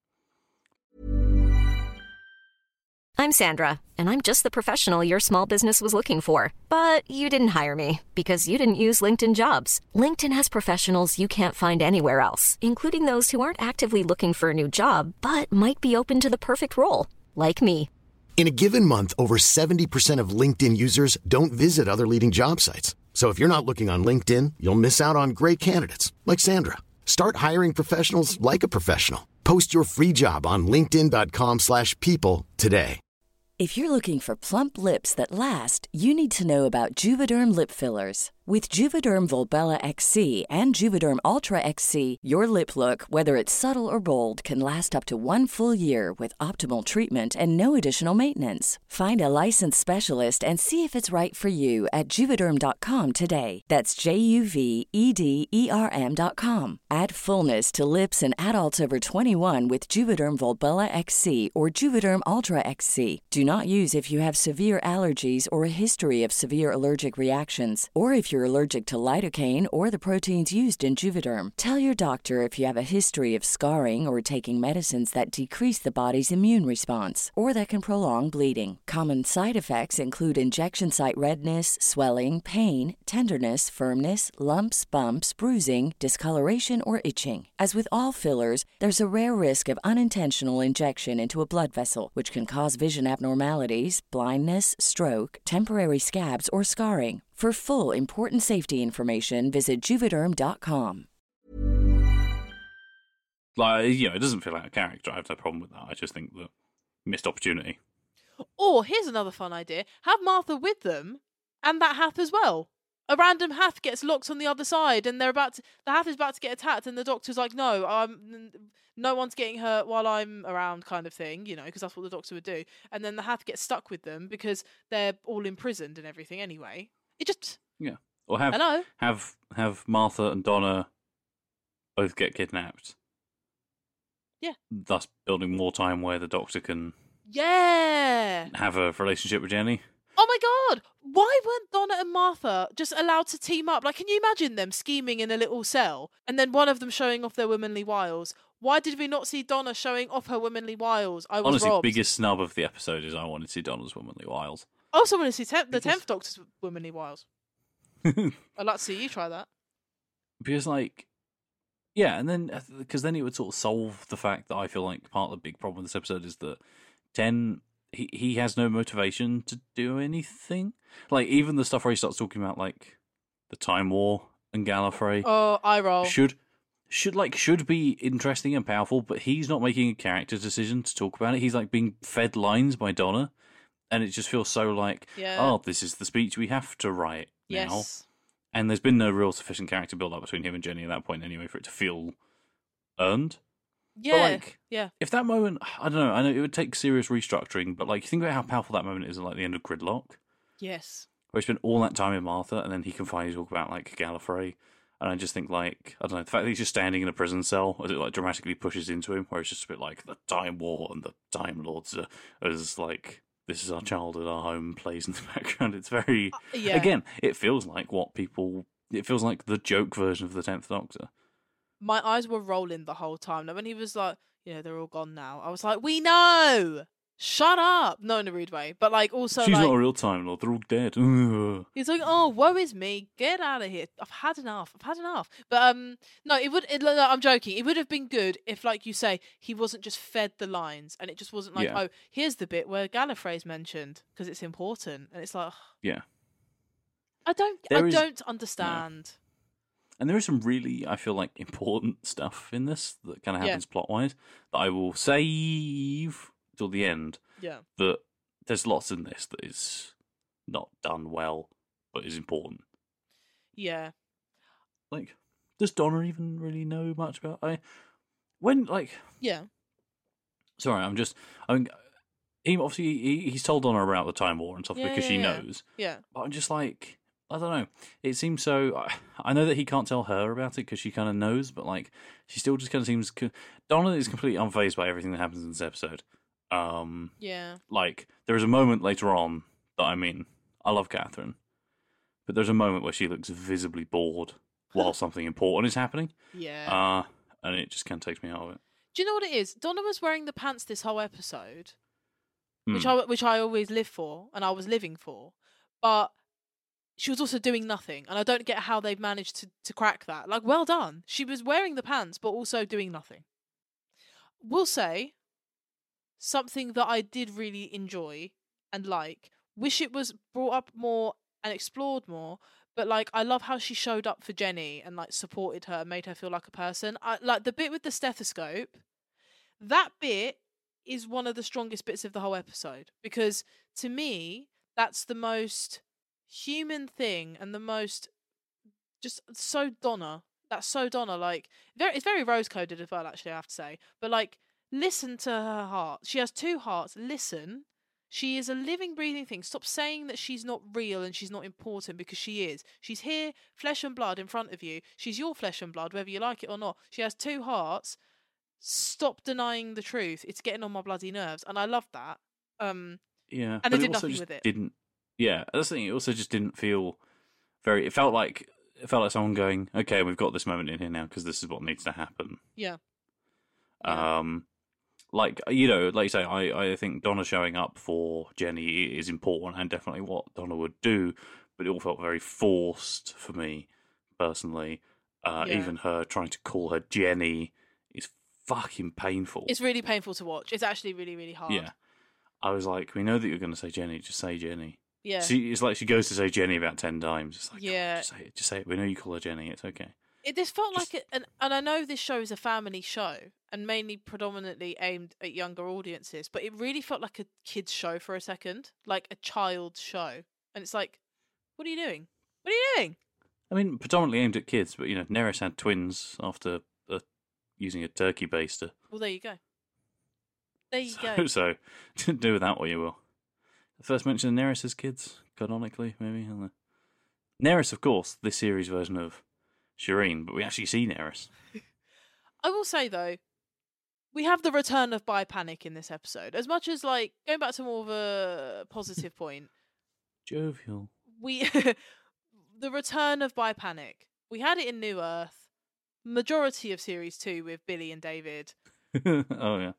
I'm Sandra, and I'm just the professional your small business was looking for. But you didn't hire me because you didn't use LinkedIn Jobs. LinkedIn has professionals you can't find anywhere else, including those who aren't actively looking for a new job, but might be open to the perfect role, like me. In a given month, over seventy percent of LinkedIn users don't visit other leading job sites. So if you're not looking on LinkedIn, you'll miss out on great candidates like Sandra. Start hiring professionals like a professional. Post your free job on linkedin dot com slash people today. If you're looking for plump lips that last, you need to know about Juvederm lip fillers. With Juvederm Volbella X C and Juvederm Ultra X C, your lip look, whether it's subtle or bold, can last up to one full year with optimal treatment and no additional maintenance. Find a licensed specialist and see if it's right for you at juvederm dot com today. That's J U V E D E R M dot com. Add fullness to lips in adults over twenty-one with Juvederm Volbella X C or Juvederm Ultra X C. Do not use if you have severe allergies or a history of severe allergic reactions, or if you're allergic to lidocaine or the proteins used in Juvederm. Tell your doctor if you have a history of scarring or taking medicines that decrease the body's immune response or that can prolong bleeding. Common side effects include injection site redness, swelling, pain, tenderness, firmness, lumps, bumps, bruising, discoloration, or itching. As with all fillers, there's a rare risk of unintentional injection into a blood vessel, which can cause vision abnormalities, blindness, stroke, temporary scabs, or scarring. For full, important safety information, visit juvederm dot com. Like, you know, it doesn't feel like a character. I have no problem with that. I just think that missed opportunity. Or here's another fun idea: have Martha with them, and that Hath as well. A random Hath gets locked on the other side, and they're about to, the Hath is about to get attacked, and the Doctor's like, "No, I'm, no one's getting hurt while I'm around," kind of thing, you know, because that's what the Doctor would do. And then the Hath gets stuck with them because they're all imprisoned and everything. Anyway, it just yeah. Or have hello have have Martha and Donna both get kidnapped. Yeah. Thus building more time where the Doctor can yeah have a relationship with Jenny. Oh my god! Why weren't Donna and Martha just allowed to team up? Like, can you imagine them scheming in a little cell and then one of them showing off their womanly wiles? Why did we not see Donna showing off her womanly wiles? I was Honestly, robbed. biggest snub of the episode is I wanted to see Donna's womanly wiles. I also want to see temp- the Because- tenth Doctor's womanly wiles. I'd like to see you try that. Because, like, yeah, and then, because then it would sort of solve the fact that I feel like part of the big problem with this episode is that Ten, he, he has no motivation to do anything. Like, even the stuff where he starts talking about, like, the Time War and Gallifrey. Oh, I roll. Should, should, like, should be interesting and powerful, but he's not making a character decision to talk about it. He's, like, being fed lines by Donna, and it just feels so like, Yeah. oh, this is the speech we have to write now. Yes. And there's been no real sufficient character build up between him and Jenny at that point anyway for it to feel earned. Yeah. But like, yeah. if that moment, I don't know, I know it would take serious restructuring, but like, think about how powerful that moment is at like the end of Gridlock, Yes. where he spent all that time with Martha, and then he can finally talk about like Gallifrey. And I just think like, I don't know, the fact that he's just standing in a prison cell as it like dramatically pushes into him, where it's just a bit like the Time War and the Time Lords are as like, this is our childhood, our home plays in the background. It's very, Uh, yeah. again, it feels like what people, it feels like the joke version of the tenth Doctor. My eyes were rolling the whole time. Now, when he was like, you know, they're all gone now, I was like, we know! Shut up! No, in a rude way. But, like, also, She's like... not a real Time Lord, they're all dead. Ugh. He's like, oh, woe is me. Get out of here. I've had enough. I've had enough. But, um, no, it would... It, no, I'm joking. It would have been good if, like you say, he wasn't just fed the lines and it just wasn't like, Yeah. oh, here's the bit where Gallifrey's mentioned because it's important. And it's like... ugh. Yeah. I don't... There I is- don't understand. And there is some really, I feel like, important stuff in this that kind of Yeah. happens plot-wise that I will save till the end. Yeah. That there's lots in this that is not done well, but is important. Yeah. Like, does Donna even really know much about... I When, like... Yeah. Sorry, I'm just... I mean, he, obviously, he, he's told Donna about the Time War and stuff Yeah, because yeah, she yeah. knows. Yeah. But I'm just like... I don't know. It seems so. I, I know that he can't tell her about it because she kind of knows, but like she still just kind of seems. Donna is completely unfazed by everything that happens in this episode. Um, yeah. Like there is a moment later on that I mean, I love Catherine, but there's a moment where she looks visibly bored while something important is happening. Yeah. Uh, and it just kind of takes me out of it. Do you know what it is? Donna was wearing the pants this whole episode, Mm. which I which I always live for, and I was living for, but she was also doing nothing, and I don't get how they've managed to, to crack that. Like, well done. She was wearing the pants, but also doing nothing. Will say something that I did really enjoy and like. Wish it was brought up more and explored more. But like, I love how she showed up for Jenny and like supported her and made her feel like a person. I like the bit with the stethoscope. That bit is one of the strongest bits of the whole episode because to me, that's the most human thing and the most just so Donna. That's so Donna. Like, very, it's very rose coded as well. Actually, I have to say, but like, listen to her heart. She has two hearts. Listen. She is a living, breathing thing. Stop saying that she's not real and she's not important because she is. She's here, flesh and blood in front of you. She's your flesh and blood, whether you like it or not. She has two hearts. Stop denying the truth. It's getting on my bloody nerves, and I love that. Um, yeah, and but they it did also nothing just with it. Didn't. Yeah, that's the thing. It also just didn't feel very. It felt like it felt like someone going, "Okay, we've got this moment in here now because this is what needs to happen." Yeah. Um, like you know, like you say, I I think Donna showing up for Jenny is important and definitely what Donna would do, but it all felt very forced for me personally. Uh, Yeah. Even her trying to call her Jenny is fucking painful. It's really painful to watch. It's actually really, really hard. Yeah. I was like, we know that you're going to say Jenny, just say Jenny. Yeah. She, it's like she goes to say Jenny about ten times. It's like, Yeah. yeah. just say it, just say it. We know you call her Jenny, it's okay. It, this felt Just- like, a, and, and I know this show is a family show and mainly predominantly aimed at younger audiences, but it really felt like a kid's show for a second, like a child's show. And it's like, what are you doing? What are you doing? I mean, predominantly aimed at kids, but, you know, Neris had twins after uh, using a turkey baster. Well, there you go. There you So, go. so do with that what you will. The first mention of Neris as kids, canonically, maybe. I don't know. Neris, of course, this series version of Shireen, but we actually see Neris. I will say, though, we have the return of Bi Panic in this episode. As much as, like, going back to more of a positive point, Jovial. we the return of Bi Panic. We had it in New Earth. Majority of series two with Billy and David. Oh, yeah.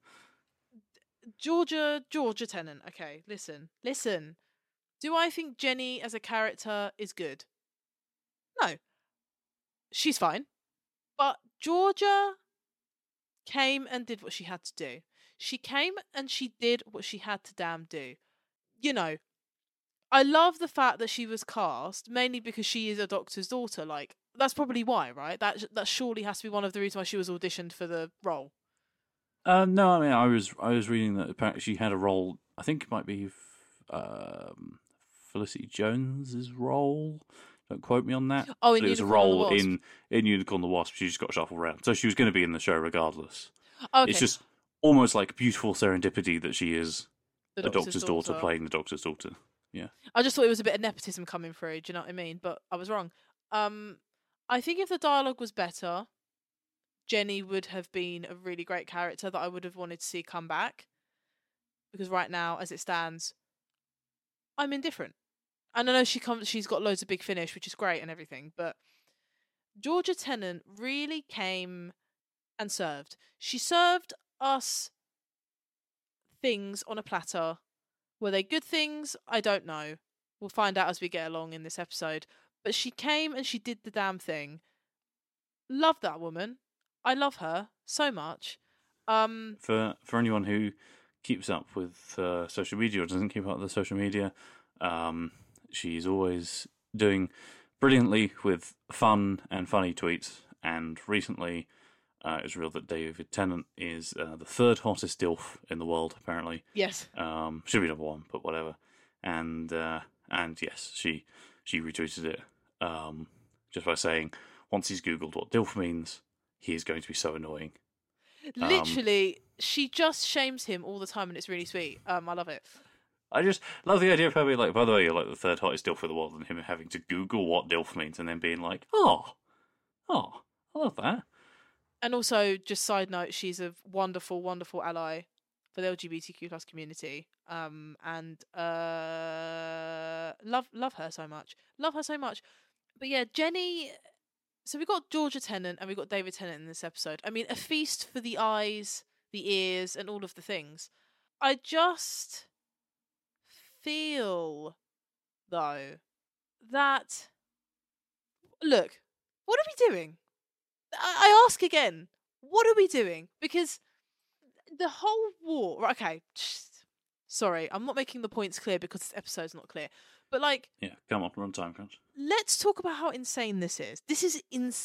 Georgia, Georgia Tennant. Okay, listen, listen. Do I think Jenny as a character is good? No. She's fine. But Georgia came and did what she had to do. She came and she did what she had to damn do. You know, I love the fact that she was cast, mainly because she is a doctor's daughter. Like, that's probably why, right? That that surely has to be one of the reasons why she was auditioned for the role. Um, no, I mean, I was I was reading that apparently she had a role. I think it might be um, Felicity Jones's role. Don't quote me on that. Oh, in but it was a Unicorn and the role Wasp. in in Unicorn the Wasp. She just got shuffled around, so she was going to be in the show regardless. Okay. It's just almost like beautiful serendipity that she is The a doctor's daughter. playing the doctor's daughter. Yeah, I just thought it was a bit of nepotism coming through. Do you know what I mean? But I was wrong. Um, I think if the dialogue was better, Jenny would have been a really great character that I would have wanted to see come back. Because right now, as it stands, I'm indifferent. And I know she comes, she's got loads of Big Finish, which is great and everything. But Georgia Tennant really came and served. She served us things on a platter. Were they good things? I don't know. We'll find out as we get along in this episode. But she came and she did the damn thing. Love that woman. I love her so much. Um, for for anyone who keeps up with uh, social media or doesn't keep up with the social media, um, she's always doing brilliantly with fun and funny tweets. And recently, uh, it was revealed that David Tennant is uh, the third hottest DILF in the world, apparently. yes. Um, should be number one, but whatever. And uh, and yes, she she retweeted it um, just by saying, once he's googled what DILF means, he is going to be so annoying. Literally, she just shames him all the time and it's really sweet. Um, I love it. I just love the idea of her being like, by the way, you're like the third hottest DILF in the world, and him having to Google what DILF means and then being like, oh, oh, I love that. And also, just side note, she's a wonderful, wonderful ally for the L G B T Q plus community. Um, and uh, love love her so much. Love her so much. But yeah, Jenny. So we got Georgia Tennant and we got David Tennant in this episode. I mean, a feast for the eyes, the ears, and all of the things. I just feel, though, that look, what are we doing? I ask again, what are we doing? Because the whole war... Okay, sorry, I'm not making the points clear because this episode's not clear. But, like... Yeah, come on, we're on time crunch. Let's talk about how insane this is. This is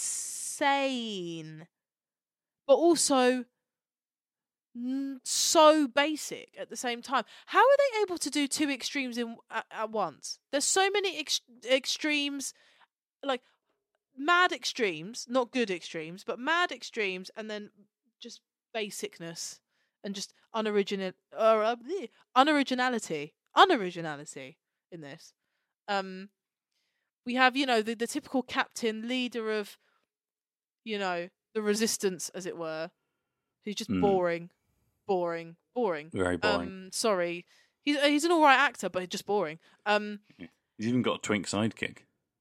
insane. But also n- so basic at the same time. How are they able to do two extremes in at, at once? There's so many ex- extremes... Like... Mad extremes, not good extremes, but mad extremes, and then just basicness and just unoriginal, uh, uh, unoriginality, unoriginality in this. Um, we have, you know, the, the typical captain, leader of, you know, the resistance, as it were, who's just mm. boring, boring, boring. Very boring. Um, sorry, he's he's an all right actor, but just boring. Um, yeah. He's even got a twink sidekick.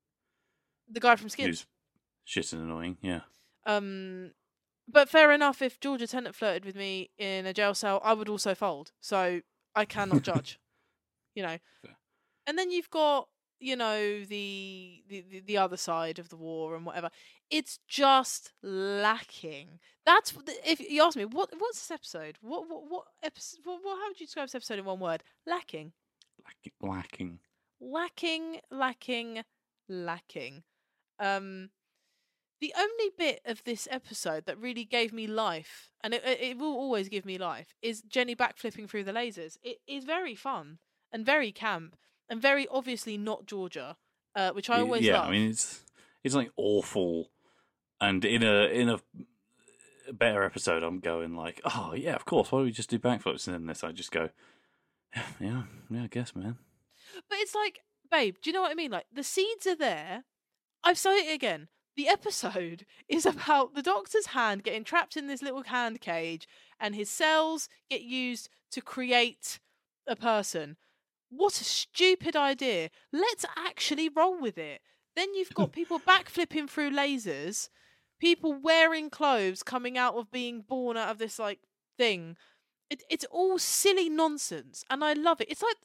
The guy from Skins. Who's shit and annoying, yeah. Um, but fair enough, if Georgia Tennant flirted with me in a jail cell, I would also fold. So I cannot judge, you know. Fair. And then you've got, you know, the, the the other side of the war and whatever. It's just lacking. That's if you ask me, what what's this episode? What what what episode? What, what how would you describe this episode in one word? Lacking. Lacking. Lacking. Lacking. Lacking. Um, the only bit of this episode that really gave me life, and it it will always give me life, is Jenny backflipping through the lasers. It is very fun and very camp and very obviously not Georgia, uh, which I always yeah, love. I mean it's it's like awful, and in a in a better episode, I'm going like, oh yeah, of course. Why don't we just do backflips? And in this, I just go, yeah, yeah, I guess, man. But it's like, babe, do you know what I mean? Like the seeds are there. I've said it again. The episode is about the Doctor's hand getting trapped in this little hand cage, and his cells get used to create a person. What a stupid idea. Let's actually roll with it. Then you've got people backflipping through lasers, people wearing clothes coming out of being born out of this, like, thing. It, it's all silly nonsense, and I love it. It's like...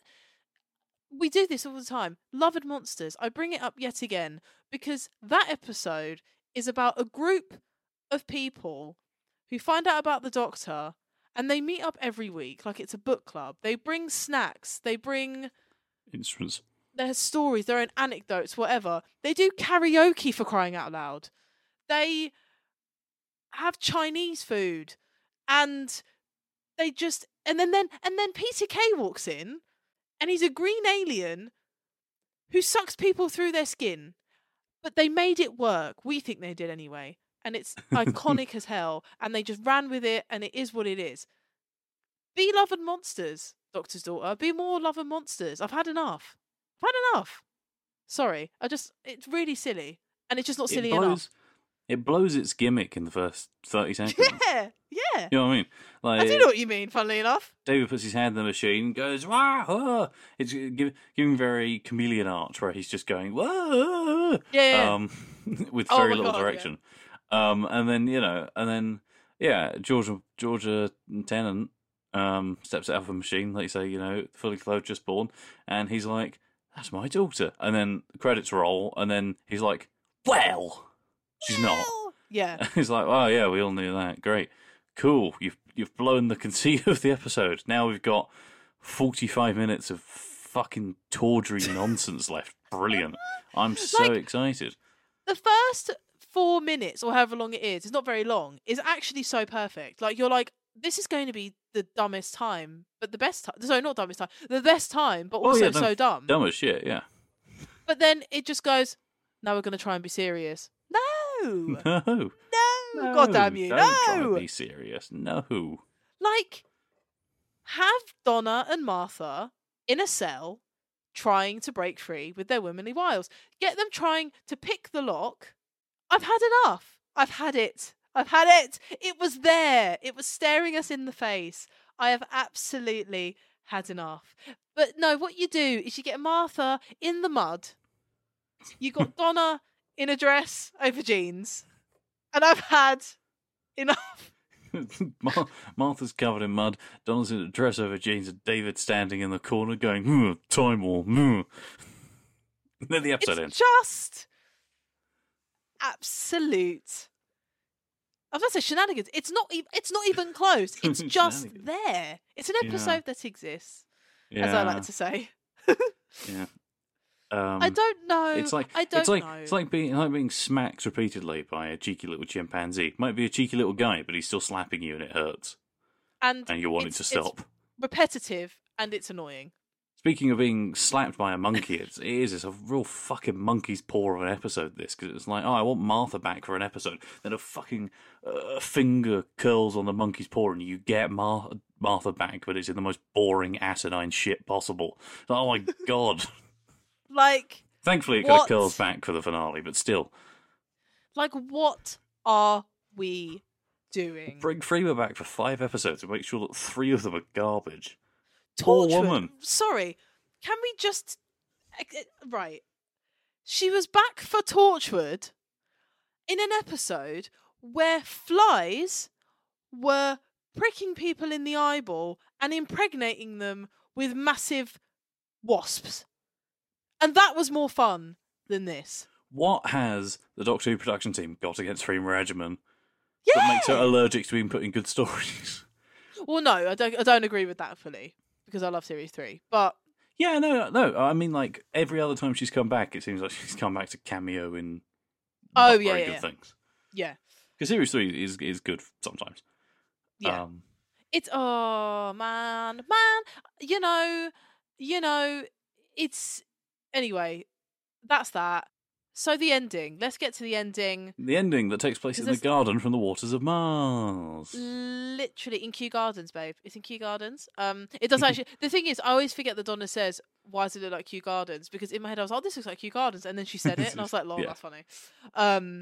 We do this all the time. Love and Monsters. I bring it up yet again because that episode is about a group of people who find out about the Doctor and they meet up every week like it's a book club. They bring snacks. They bring... Instruments. Their stories, their own anecdotes, whatever. They do karaoke, for crying out loud. They have Chinese food and they just... And then, then, and then Peter Kay walks in. And he's a green alien who sucks people through their skin. But they made it work. We think they did anyway. And it's iconic as hell. And they just ran with it, and it is what it is. Be Love and Monsters, Doctor's daughter. Be more Love and Monsters. I've had enough. I've had enough. Sorry. I just... It's really silly. And it's just not silly it blows, enough. It blows its gimmick in the first thirty seconds. Yeah, yeah. You know what I mean? Like, I do know what you mean, funnily enough. David puts his hand in the machine, goes, wah, ah. It's give, giving very chameleon art, where he's just going, wah, yeah, yeah. Um, with oh very my little God, direction. Yeah. Um, and then, you know, and then, yeah, Georgia, Georgia Tennant um, steps out of a machine, like you say, you know, fully clothed, just born, and he's like, that's my daughter. And then the credits roll, and then he's like, well... She's not. Yeah. He's like, oh yeah, we all knew that. Great. Cool. You've you've blown the conceit of the episode. Now we've got forty-five minutes of fucking tawdry nonsense left. Brilliant. I'm so like, excited. The first four minutes, or however long it is, it's not very long, is actually so perfect. Like, you're like, this is going to be the dumbest time, but the best time. Sorry, not dumbest time. The best time, but also oh, yeah, so dumb. Dumb as shit, yeah. But then it just goes, now we're going to try and be serious. No! No. No. No. God damn you. Don't no. Try and be serious. No. Like, have Donna and Martha in a cell trying to break free with their womanly wiles. Get them trying to pick the lock. I've had enough. I've had it. I've had it. It was there. It was staring us in the face. I have absolutely had enough. But no, what you do is you get Martha in the mud. You got Donna in a dress over jeans. And I've had enough. Mar- Martha's covered in mud, Donna's in a dress over jeans, and David standing in the corner going, hmm, time war, hmm. Then the episode It's ends. just absolute. I was going to say shenanigans. It's not. E- it's not even close. It's just Shenanigans. there. It's an episode Yeah. that exists, Yeah. as I like to say. Yeah. Um, I don't know. It's like I don't it's like know. it's like being like being smacked repeatedly by a cheeky little chimpanzee. Might be a cheeky little guy, but he's still slapping you and it hurts, and and you want it it's- to stop. It's repetitive and it's annoying. Speaking of being slapped by a monkey, it's, it is it's a real fucking monkey's paw of an episode. This because it's like, oh, I want Martha back for an episode. Then a fucking uh, finger curls on the monkey's paw, and you get Mar- Martha back, but it's in the most boring, asinine shit possible. Oh my god! Like, Thankfully, it kind of What? curls back for the finale, but still. like what are we doing? Bring Freema back for five episodes and make sure that three of them are garbage. Poor Torchwood. woman. Sorry, can we just right? She was back for Torchwood in an episode where flies were pricking people in the eyeball and impregnating them with massive wasps, and that was more fun than this. What has the Doctor Who production team got against Freema Regimen Yeah. that makes her allergic to being put in good stories? Well, no, I don't. I don't agree with that fully because I love series three. But Yeah, no, no. I mean, like, every other time she's come back, it seems like she's come back to cameo in Oh, not yeah, very yeah, good yeah. things. yeah, Because series three is is good sometimes. yeah. Um, It's oh man, man. You know, you know. It's anyway. That's that. So the ending. Let's get to the ending. the ending that takes place Is in the this- garden from the waters of Mars. Literally in Kew Gardens, babe. It's in Kew Gardens. Um, it does actually. The thing is, I always forget that Donna says, "Why does it look like Kew Gardens?" Because in my head, I was like, "Oh, this looks like Kew Gardens," and then she said it, and I was like, "Lol, Yeah. that's funny." Um,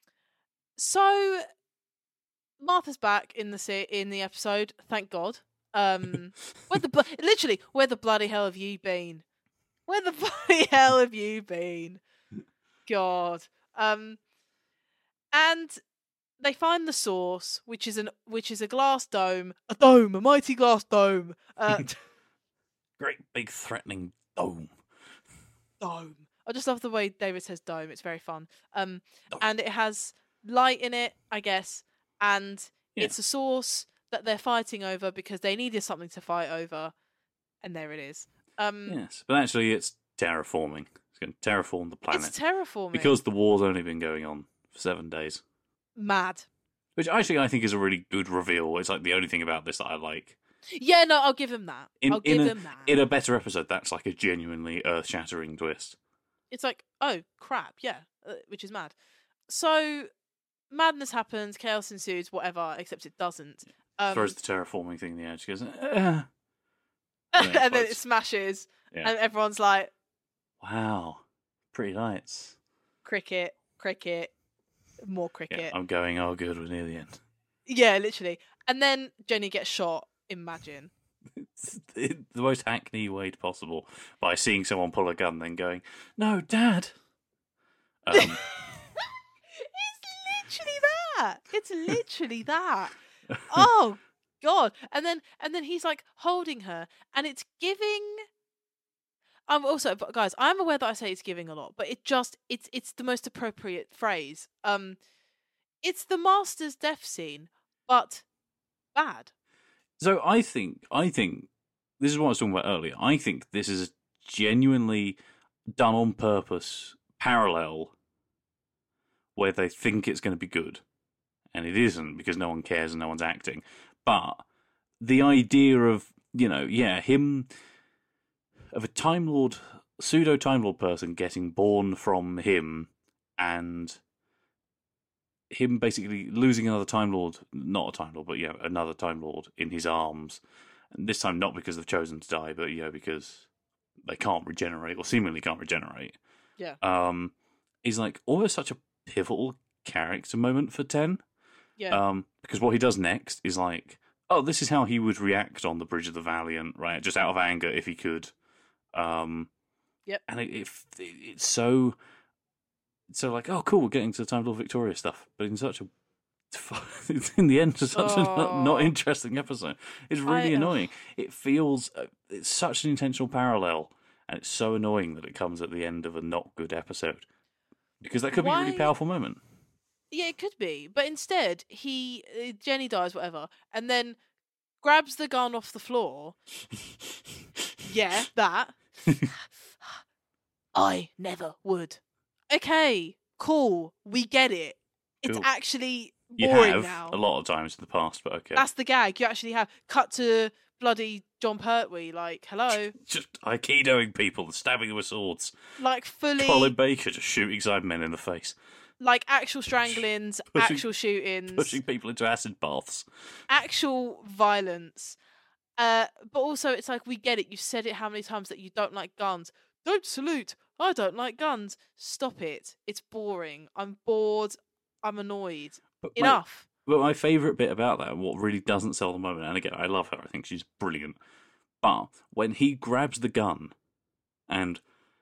so Martha's back in the se- in the episode. Thank God. Um, where the blo- literally where the bloody hell have you been? Where the bloody hell have you been? God. Um, and they find the source, which is an which is a glass dome, a dome, a mighty glass dome. Uh, Great big threatening dome. dome. I just love the way David says dome. It's very fun. Um, Dome. and it has light in it, I guess, and Yeah. it's a source that they're fighting over because they needed something to fight over, and there it is. Um, Yes, but actually, it's terraforming. It's going to terraform the planet it's terraforming. because the war's only been going on for seven days. Mad. Which actually I think is a really good reveal. It's like the only thing about this that I like. Yeah, no, I'll give him that. In, I'll in give a, him that. In a better episode, that's like a genuinely earth-shattering twist. It's like, oh crap, yeah, uh, which is mad. So madness happens, chaos ensues, whatever. Except it doesn't. Um, Throws the terraforming thing in the air. She goes, "Ah." and it then it explodes. smashes, Yeah. and everyone's like, Wow, pretty lights. cricket, cricket, more Yeah, cricket. I'm going. Oh, good. We're near the end. Yeah, literally. And then Jenny gets shot. Imagine. It's the most hackney way possible by seeing someone pull a gun, then going, "No, Dad." Um, It's literally that. It's literally that. Oh God! And then and then he's like holding her, and it's giving. I'm also, but guys, I'm aware that I say it's giving a lot, but it just it's it's the most appropriate phrase. Um, it's the Master's death scene, but bad. So I think, I think, this is what I was talking about earlier. I think this is genuinely done on purpose, parallel, where they think it's going to be good, and it isn't because no one cares and no one's acting. But the idea of, you know, yeah, him, of a Time Lord, pseudo Time Lord person getting born from him, and him basically losing another Time Lord, not a Time Lord, but yeah, another Time Lord in his arms. And this time not because they've chosen to die, but yeah, because they can't regenerate or seemingly can't regenerate. Yeah. Um, is like almost such a pivotal character moment for Ten. Yeah. Um, because what he does next is like, oh, this is how he would react on the Bridge of the Valiant, right? Just out of anger if he could. Um, yep. And it, it, it's so, so like, oh, cool, we're getting to the Time Lord Victoria stuff, but in such a, in the end, it's such oh. a not, not interesting episode. It's really I, annoying. It feels, uh, it's such an intentional parallel, and it's so annoying that it comes at the end of a not good episode. Because that could Why? be a really powerful moment. Yeah, it could be. But instead, he, uh, Jenny dies, whatever, and then grabs the gun off the floor. yeah, that. I never would. Okay, cool. We get it. It's Cool. actually You boring have now. a lot of times in the past, but okay. That's the gag. You actually have cut to bloody John Pertwee, like, hello. Just Aikidoing people, stabbing them with swords. Like, fully, Colin Baker just shooting Cybermen in the face. like, actual stranglings, Pushing- actual shootings, Pushing people into acid baths. actual violence. Uh, but also, it's like, we get it. You've said it how many times that you don't like guns. Don't salute. I don't like guns. Stop it. It's boring. I'm bored. I'm annoyed. But my- Enough. But my favourite bit about that, and what really doesn't sell the moment, and again, I love her, I think she's brilliant, but when he grabs the gun and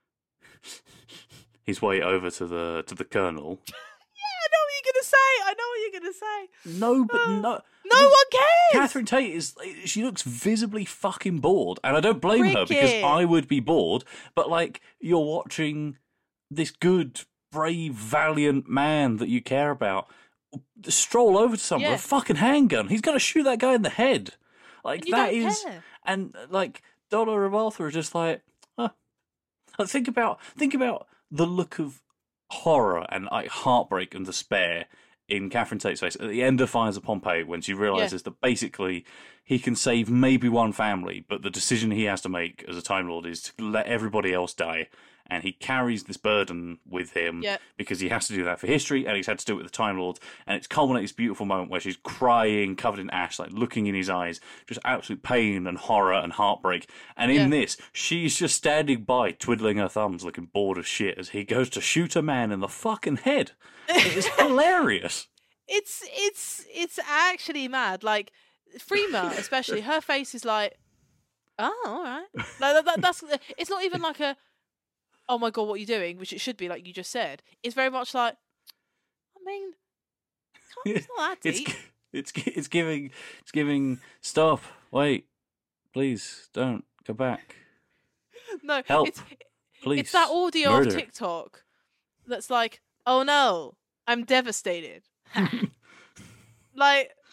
his way over to the to the Colonel... I know what you're going to say. I know what you're going to say. No, but Uh, no... No one cares. Catherine Tate is, she looks visibly fucking bored, and I don't blame her, because Cricket. I would be bored, but like, you're watching this good, brave, valiant man that you care about stroll over to someone Yeah. with a fucking handgun. He's going to shoot that guy in the head. Like, And you that don't is, care. and like, Donna and Martha are just like, huh. Like, think about, think about the look of horror and like heartbreak and despair in Catherine Tate's face at the end of Fires of Pompeii, when she realises that basically he can save maybe one family, but the decision he has to make as a Time Lord is to let everybody else die. And he carries this burden with him Yeah. because he has to do that for history, and he's had to do it with the Time Lords. And it's culminated this beautiful moment where she's crying, covered in ash, like looking in his eyes, just absolute pain and horror and heartbreak. And in Yeah. this, she's just standing by, twiddling her thumbs, looking bored as shit as he goes to shoot a man in the fucking head. It is hilarious. It's it's it's actually mad. Like Freema, especially, her face is like, oh, all right. Like that, that, that's it's not even like a, oh my god, what are you doing? Which it should be, like you just said. It's very much like, I mean, it's not that It's deep. it's it's giving it's giving stop, wait, please don't go back, No, help, it's please. it's that audio murder. of TikTok that's like, oh no, I'm devastated. Like,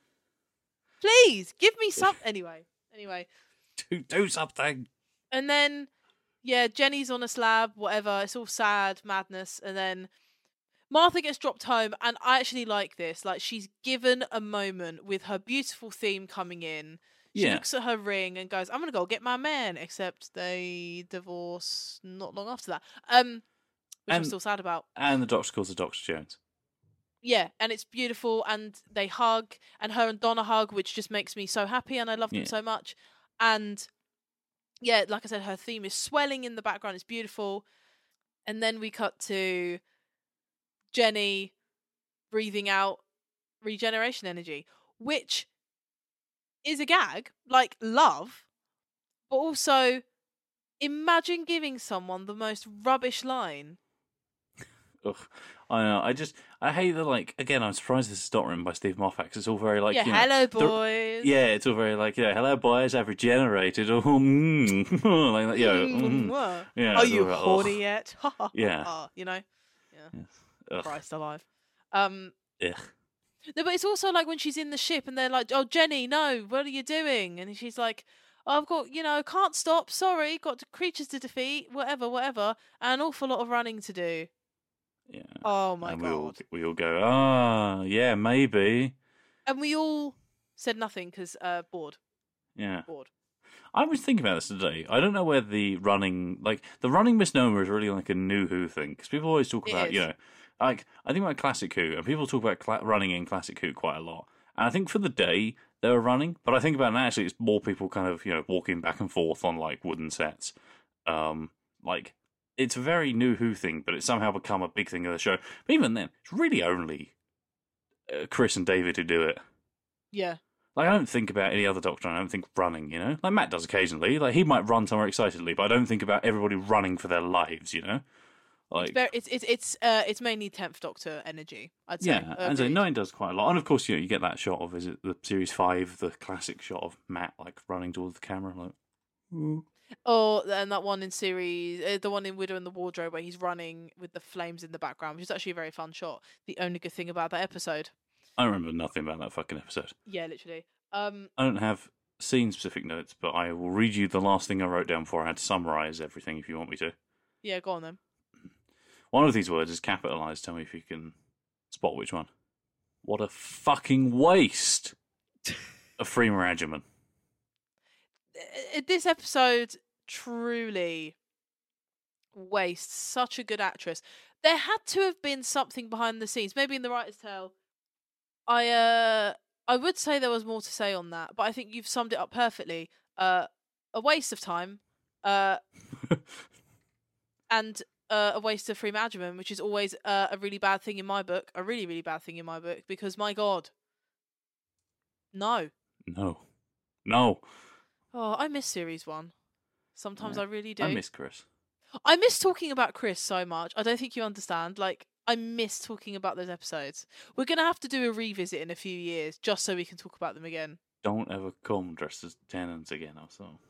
please give me some. Anyway, anyway. do do something. And then, yeah, Jenny's on a slab, whatever. It's all sad, madness. And then Martha gets dropped home. And I actually like this. Like, she's given a moment with her beautiful theme coming in. She Yeah. looks at her ring and goes, I'm going to go get my man. Except they divorce not long after that. Um, which I'm And- still sad about. And the Doctor calls her Doctor Jones. Yeah, and it's beautiful. And they hug. And her and Donna hug, which just makes me so happy. And I love them Yeah. so much. And yeah, like I said, her theme is swelling in the background. It's beautiful. And then we cut to Jenny breathing out regeneration energy, which is a gag, like love, but also imagine giving someone the most rubbish line. Ugh. I know. I just I hate that. Like again, I'm surprised this is not written by Steve Moffat. 'Cause it's all very like yeah, you know, hello the- boys. yeah, it's all very like, yeah, hello boys, I've regenerated. Oh, mm. like that, yo, Mm, mm. what? Yeah, Are it's you all right, horny ugh. yet? Yeah. You know? Yes. Ugh. Christ alive. Um, Ugh. No, but it's also like when she's in the ship and they're like, "Oh, Jenny, no, what are you doing?" And she's like, oh, "I've got, you know, can't stop. Sorry, got creatures to defeat. Whatever, whatever, and an awful lot of running to do." Yeah. Oh my and god! we all we all go, ah, yeah, maybe. And we all said nothing because uh, bored, Yeah. bored. I was thinking about this today. I don't know where the running, like, the running misnomer is really like a new Who thing. Because people always talk It about, is. you know, like, I think about Classic Who, and people talk about cla- running in Classic Who quite a lot. And I think for the day, they were running. But I think about it now, actually, it's more people kind of, you know, walking back and forth on, like, wooden sets. Um, like, it's a very new Who thing, but it's somehow become a big thing of the show. But even then, it's really only uh, Chris and David who do it. Yeah. Like, I don't think about any other Doctor, and I don't think running, you know? Like, Matt does occasionally. Like, he might run somewhere excitedly, but I don't think about everybody running for their lives, you know? Like, It's very, it's it's it's uh it's mainly tenth Doctor energy, I'd say. yeah, and so Agreed. Nine does quite a lot. And of course, you know, you get that shot of, is it the Series five, the classic shot of Matt, like, running towards the camera, like... Mm. Or and that one in series, uh, the one in Widow in the Wardrobe where he's running with the flames in the background, which is actually a very fun shot. The only good thing about that episode. I remember nothing about that fucking episode. Yeah, literally. Um, I don't have scene-specific notes, but I will read you the last thing I wrote down before I had to summarise everything if you want me to. yeah, go on then. One of these words is capitalised. Tell me if you can spot which one. What a fucking waste of Freema Agyeman. Uh, This episode truly wastes such a good actress. There had to have been something behind the scenes, maybe in the writer's tale. I uh, I would say there was more to say on that, but I think you've summed it up perfectly. Uh, a waste of time, uh, and uh, a waste of Freema Agyeman, which is always uh, a really bad thing in my book. A really, really bad thing in my book because my God, no. No. No. Oh, I miss series one. Sometimes Yeah. I really do. I miss Chris. I miss talking about Chris so much. I don't think you understand. Like, I miss talking about those episodes. We're going to have to do a revisit in a few years just so we can talk about them again. Don't ever come dressed as Tennant again, also.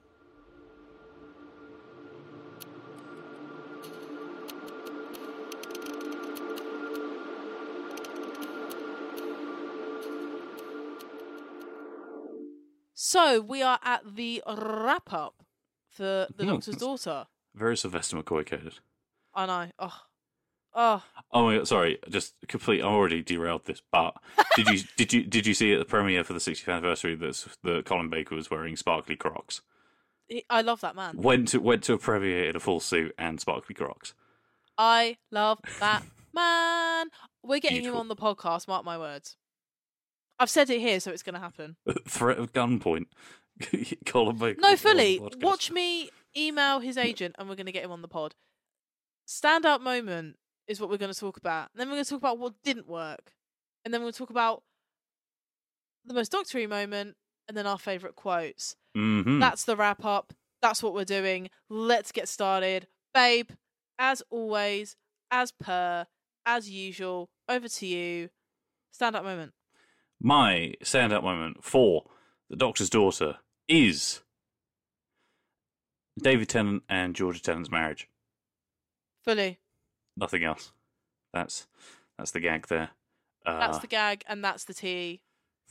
So, we are at the wrap up for The Mhm. Doctor's Daughter. Very Sylvester McCoy coded. I know. Oh. Oh. Oh my god, sorry, just complete. I already derailed this, but did you did you did you see at the premiere for the sixtieth anniversary that that Colin Baker was wearing sparkly Crocs? I love that man. Went to went to a premiere in a full suit and sparkly Crocs. I love that man. We're getting Beautiful. him on the podcast, mark my words. I've said it here, so it's going to happen. Threat of gunpoint. Colin Baker. No, on the fully. podcast. Watch me email his agent and we're going to get him on the pod. Standout moment is what we're going to talk about. And then we're going to talk about what didn't work. And then we'll talk about the most doctory moment and then our favourite quotes. Mhm. That's the wrap up. That's what we're doing. Let's get started. Babe, as always, as per, as usual, over to you. Standout moment. My standout moment for The Doctor's Daughter is David Tennant and Georgia Tennant's marriage. Fully. Nothing else. That's that's the gag there. Uh, That's the gag and that's the tea.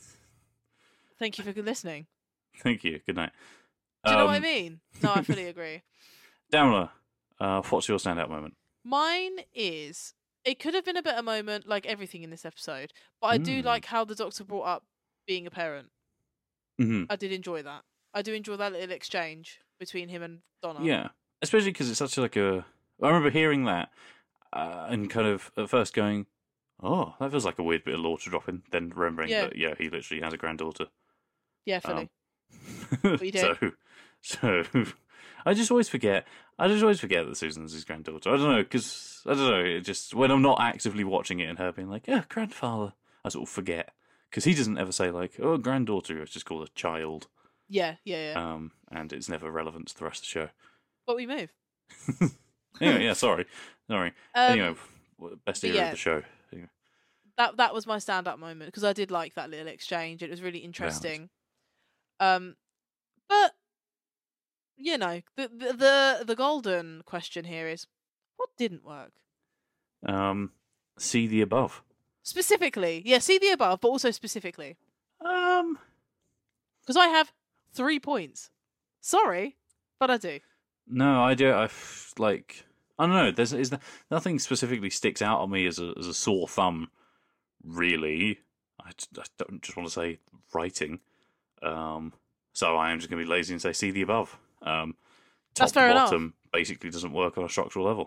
Thank you for listening. Thank you. Good night. Do you know what I Um, mean? No, I fully agree. Damla, uh, what's your standout moment? Mine is, it could have been a better moment, like everything in this episode, but I do Mm. like how the Doctor brought up being a parent. Mm-hmm. I did enjoy that. I do enjoy that little exchange between him and Donna. Yeah, especially because it's such like a. I remember hearing that uh, and kind of at first going, "Oh, that feels like a weird bit of lore to drop in." Then remembering Yeah. that yeah, he literally has a granddaughter. Yeah, fully. Um, you do. so, so I just always forget. I just always forget that Susan's his granddaughter. I don't know because I don't know. It just when I'm not actively watching it and her being like, "Yeah, grandfather," I sort of forget because he doesn't ever say like, "Oh, granddaughter." It's just called a child. Yeah, yeah, yeah. Um, and it's never relevant to the rest of the show. But we move. Anyway, yeah, sorry, sorry. Um, anyway, w- best but era yeah. of the show. Anyway. That that was my stand-up moment because I did like that little exchange. It was really interesting. Um, but you know, the, the the the golden question here is, what didn't work Um, see the above. specifically? Yeah, see the above, but also specifically Um, because I have three points. Sorry, but I do. no, I do. I f- like. I don't know. There's is there, nothing specifically sticks out on me as a as a sore thumb. Really, I, j- I don't just want to say writing. Um, so I am just going to be lazy and say see the above. Um, top That's fair to enough. bottom basically doesn't work on a structural level.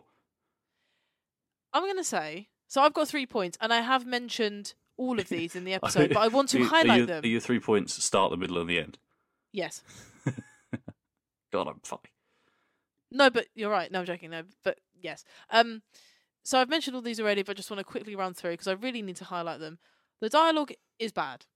I'm going to say so. I've got three points, and I have mentioned all of these in the episode, but I want to Are you- highlight are you, them. Are your three points start, the middle, and the end? Yes. God, I'm funny. No, but you're right. No, I'm joking. No, but yes. Um, so I've mentioned all these already, but I just want to quickly run through because I really need to highlight them. The dialogue is bad.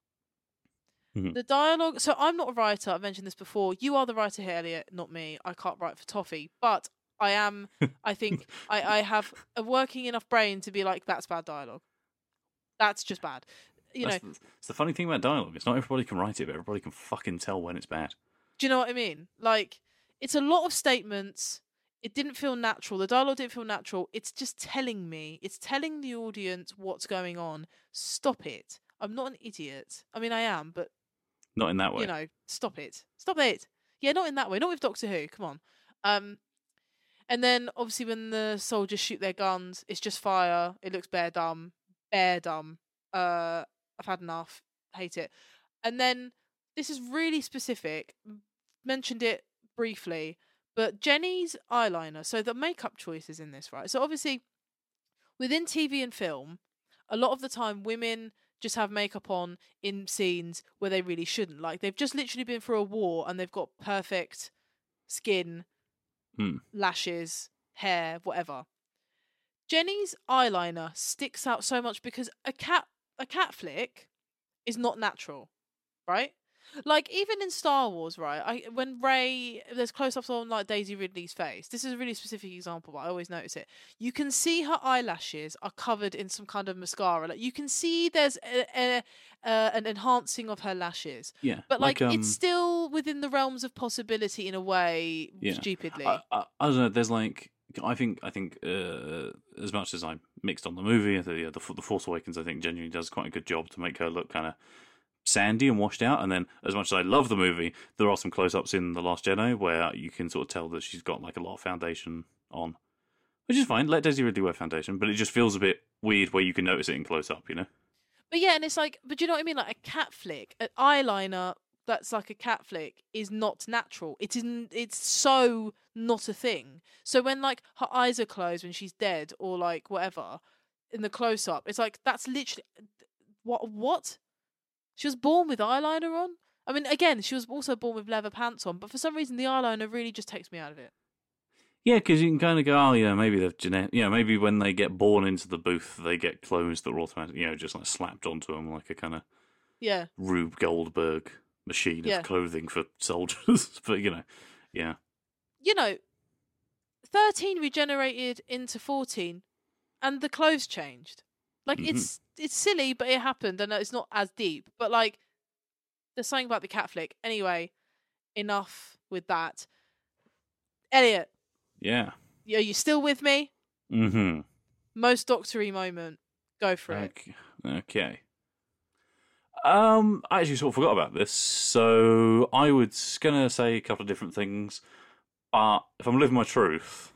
Mhm. The dialogue. So I'm not a writer. I've mentioned this before. You are the writer here, Elliot, not me. I can't write for Toffee, but I am. I think I, I have a working enough brain to be like, that's bad dialogue. That's just bad. You That's know. the, it's the funny thing about dialogue. It's not everybody can write it, but everybody can fucking tell when it's bad. Do you know what I mean? Like, it's a lot of statements. It didn't feel natural. The dialogue didn't feel natural. It's just telling me. It's telling the audience what's going on. Stop it. I'm not an idiot. I mean, I am, but Not in that way. you know, stop it. Stop it. Yeah, not in that way. Not with Doctor Who. Come on. Um, and then obviously when the soldiers shoot their guns, it's just fire. It looks bare dumb. Bare dumb. Uh, I've had enough. Hate it. And then this is really specific. Mentioned it briefly, but Jenny's eyeliner. So the makeup choices in this, right? So obviously, within T V and film, a lot of the time women just have makeup on in scenes where they really shouldn't. Like they've just literally been through a war and they've got perfect skin, Hmm. lashes, hair, whatever. Jenny's eyeliner sticks out so much because a cat a cat flick is not natural, right? Like even in Star Wars, right? I when Rey there's close-ups on like Daisy Ridley's face. This is a really specific example, but I always notice it. You can see her eyelashes are covered in some kind of mascara. Like you can see there's a, a, uh, an enhancing of her lashes. Yeah. But like, um, it's still within the realms of possibility in a way, Yeah. stupidly. I, I, I don't know. There's like I think I think uh, as much as I'm mixed on the movie, the, the the Force Awakens, I think genuinely does quite a good job to make her look kind of sandy and washed out. And then, as much as I love the movie, there are some close-ups in The Last Jedi where you can sort of tell that she's got like a lot of foundation on, which is fine. Let Daisy Ridley wear foundation, but it just feels a bit weird where you can notice it in close-up, you know? But yeah, and it's like, but you know what I mean? Like a cat flick, an eyeliner that's like a cat flick is not natural. It isn't. It's so not a thing. So when like her eyes are closed when she's dead or like whatever in the close-up, it's like that's literally what what. She was born with eyeliner on. I mean, again, she was also born with leather pants on, but for some reason, the eyeliner really just takes me out of it. Yeah, because you can kind of go, oh, yeah, maybe they've genetic. You know, maybe when they get born into the booth, they get clothes that are automatic. You know, just like slapped onto them like a kind of Yeah. Rube Goldberg machine Yeah. of clothing for soldiers. But you know, yeah, You know, thirteen regenerated into fourteen, and the clothes changed. Like Mhm. it's it's silly, but it happened, and it's not as deep. But like, there's something about the cat flick. Anyway, enough with that. Elliot, yeah. are you still with me? Mm-hmm. Most doctory moment. Go for it. Okay. okay. Um, I actually sort of forgot about this, so I was gonna say a couple of different things, but if I'm living my truth,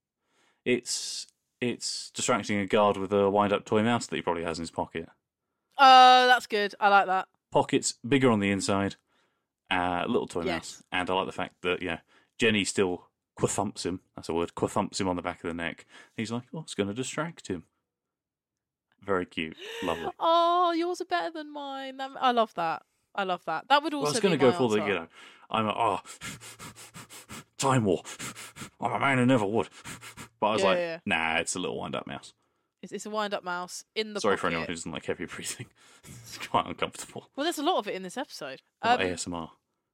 it's it's distracting a guard with a wind-up toy mouse that he probably has in his pocket. Uh, that's good. I like that. Pockets bigger on the inside, uh, little toy Yes. mouse, and I like the fact that yeah, Jenny still quathumps him. That's a word. Quathumps him on the back of the neck. He's like, oh, it's going to distract him. Very cute, lovely. Oh, yours are better than mine. That, I love that. I love that. That would also Well, I was be going to my go for the, answer. you know, I'm a, oh, time war. I'm a man who never would. But I was Yeah, like, yeah, yeah. nah, it's a little wind-up mouse. It's, it's a wind-up mouse in the Sorry pocket. for anyone who doesn't like heavy breathing. It's quite uncomfortable. Well, there's a lot of it in this episode. Or Um, A S M R.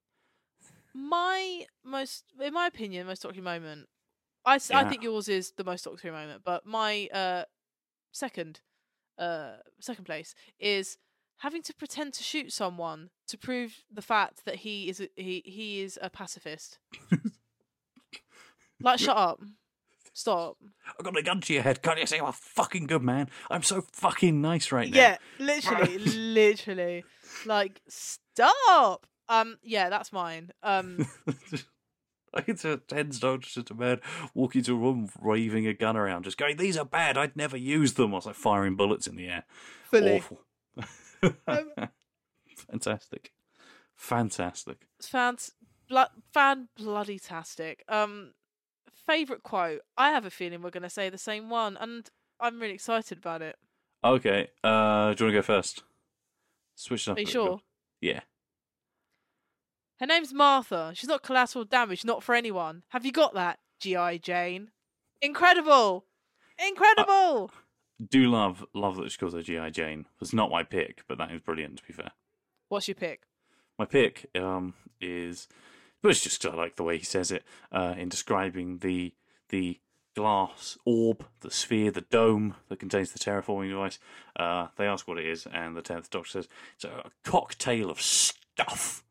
my most, in my opinion, most doctory moment. I, s- I Yeah. think yours is the most doctory moment, but my uh second, uh second place is having to pretend to shoot someone to prove the fact that he is a, he he is a pacifist. Like, shut up, stop. I've got a gun to your head. Can't you see I'm a fucking good man? I'm so fucking nice right now. Yeah, literally, literally. Like, stop. Um, yeah, that's mine. Um, I can see ten stones to a man walking into a room waving a gun around, just going, these are bad, I'd never use them. I was like firing bullets in the air. fully. Awful. Um, Fantastic. Fantastic. Fans, blo- fan bloody tastic. Um, favorite quote. I have a feeling we're going to say the same one, and I'm really excited about it. Okay, uh, do you want to go first? Switch it up. Are you a bit. sure? Yeah. Her name's Martha. She's not collateral damage, not for anyone. Have you got that, G I. Jane? Incredible! Incredible! Uh, do love love that she calls her G I. Jane. It's not my pick, but that is brilliant, to be fair. What's your pick? My pick um, is... But it's just 'cause I like the way he says it uh, in describing the the glass orb, the sphere, the dome that contains the terraforming device. Uh, they ask what it is, and the tenth Doctor says, it's a cocktail of stuff.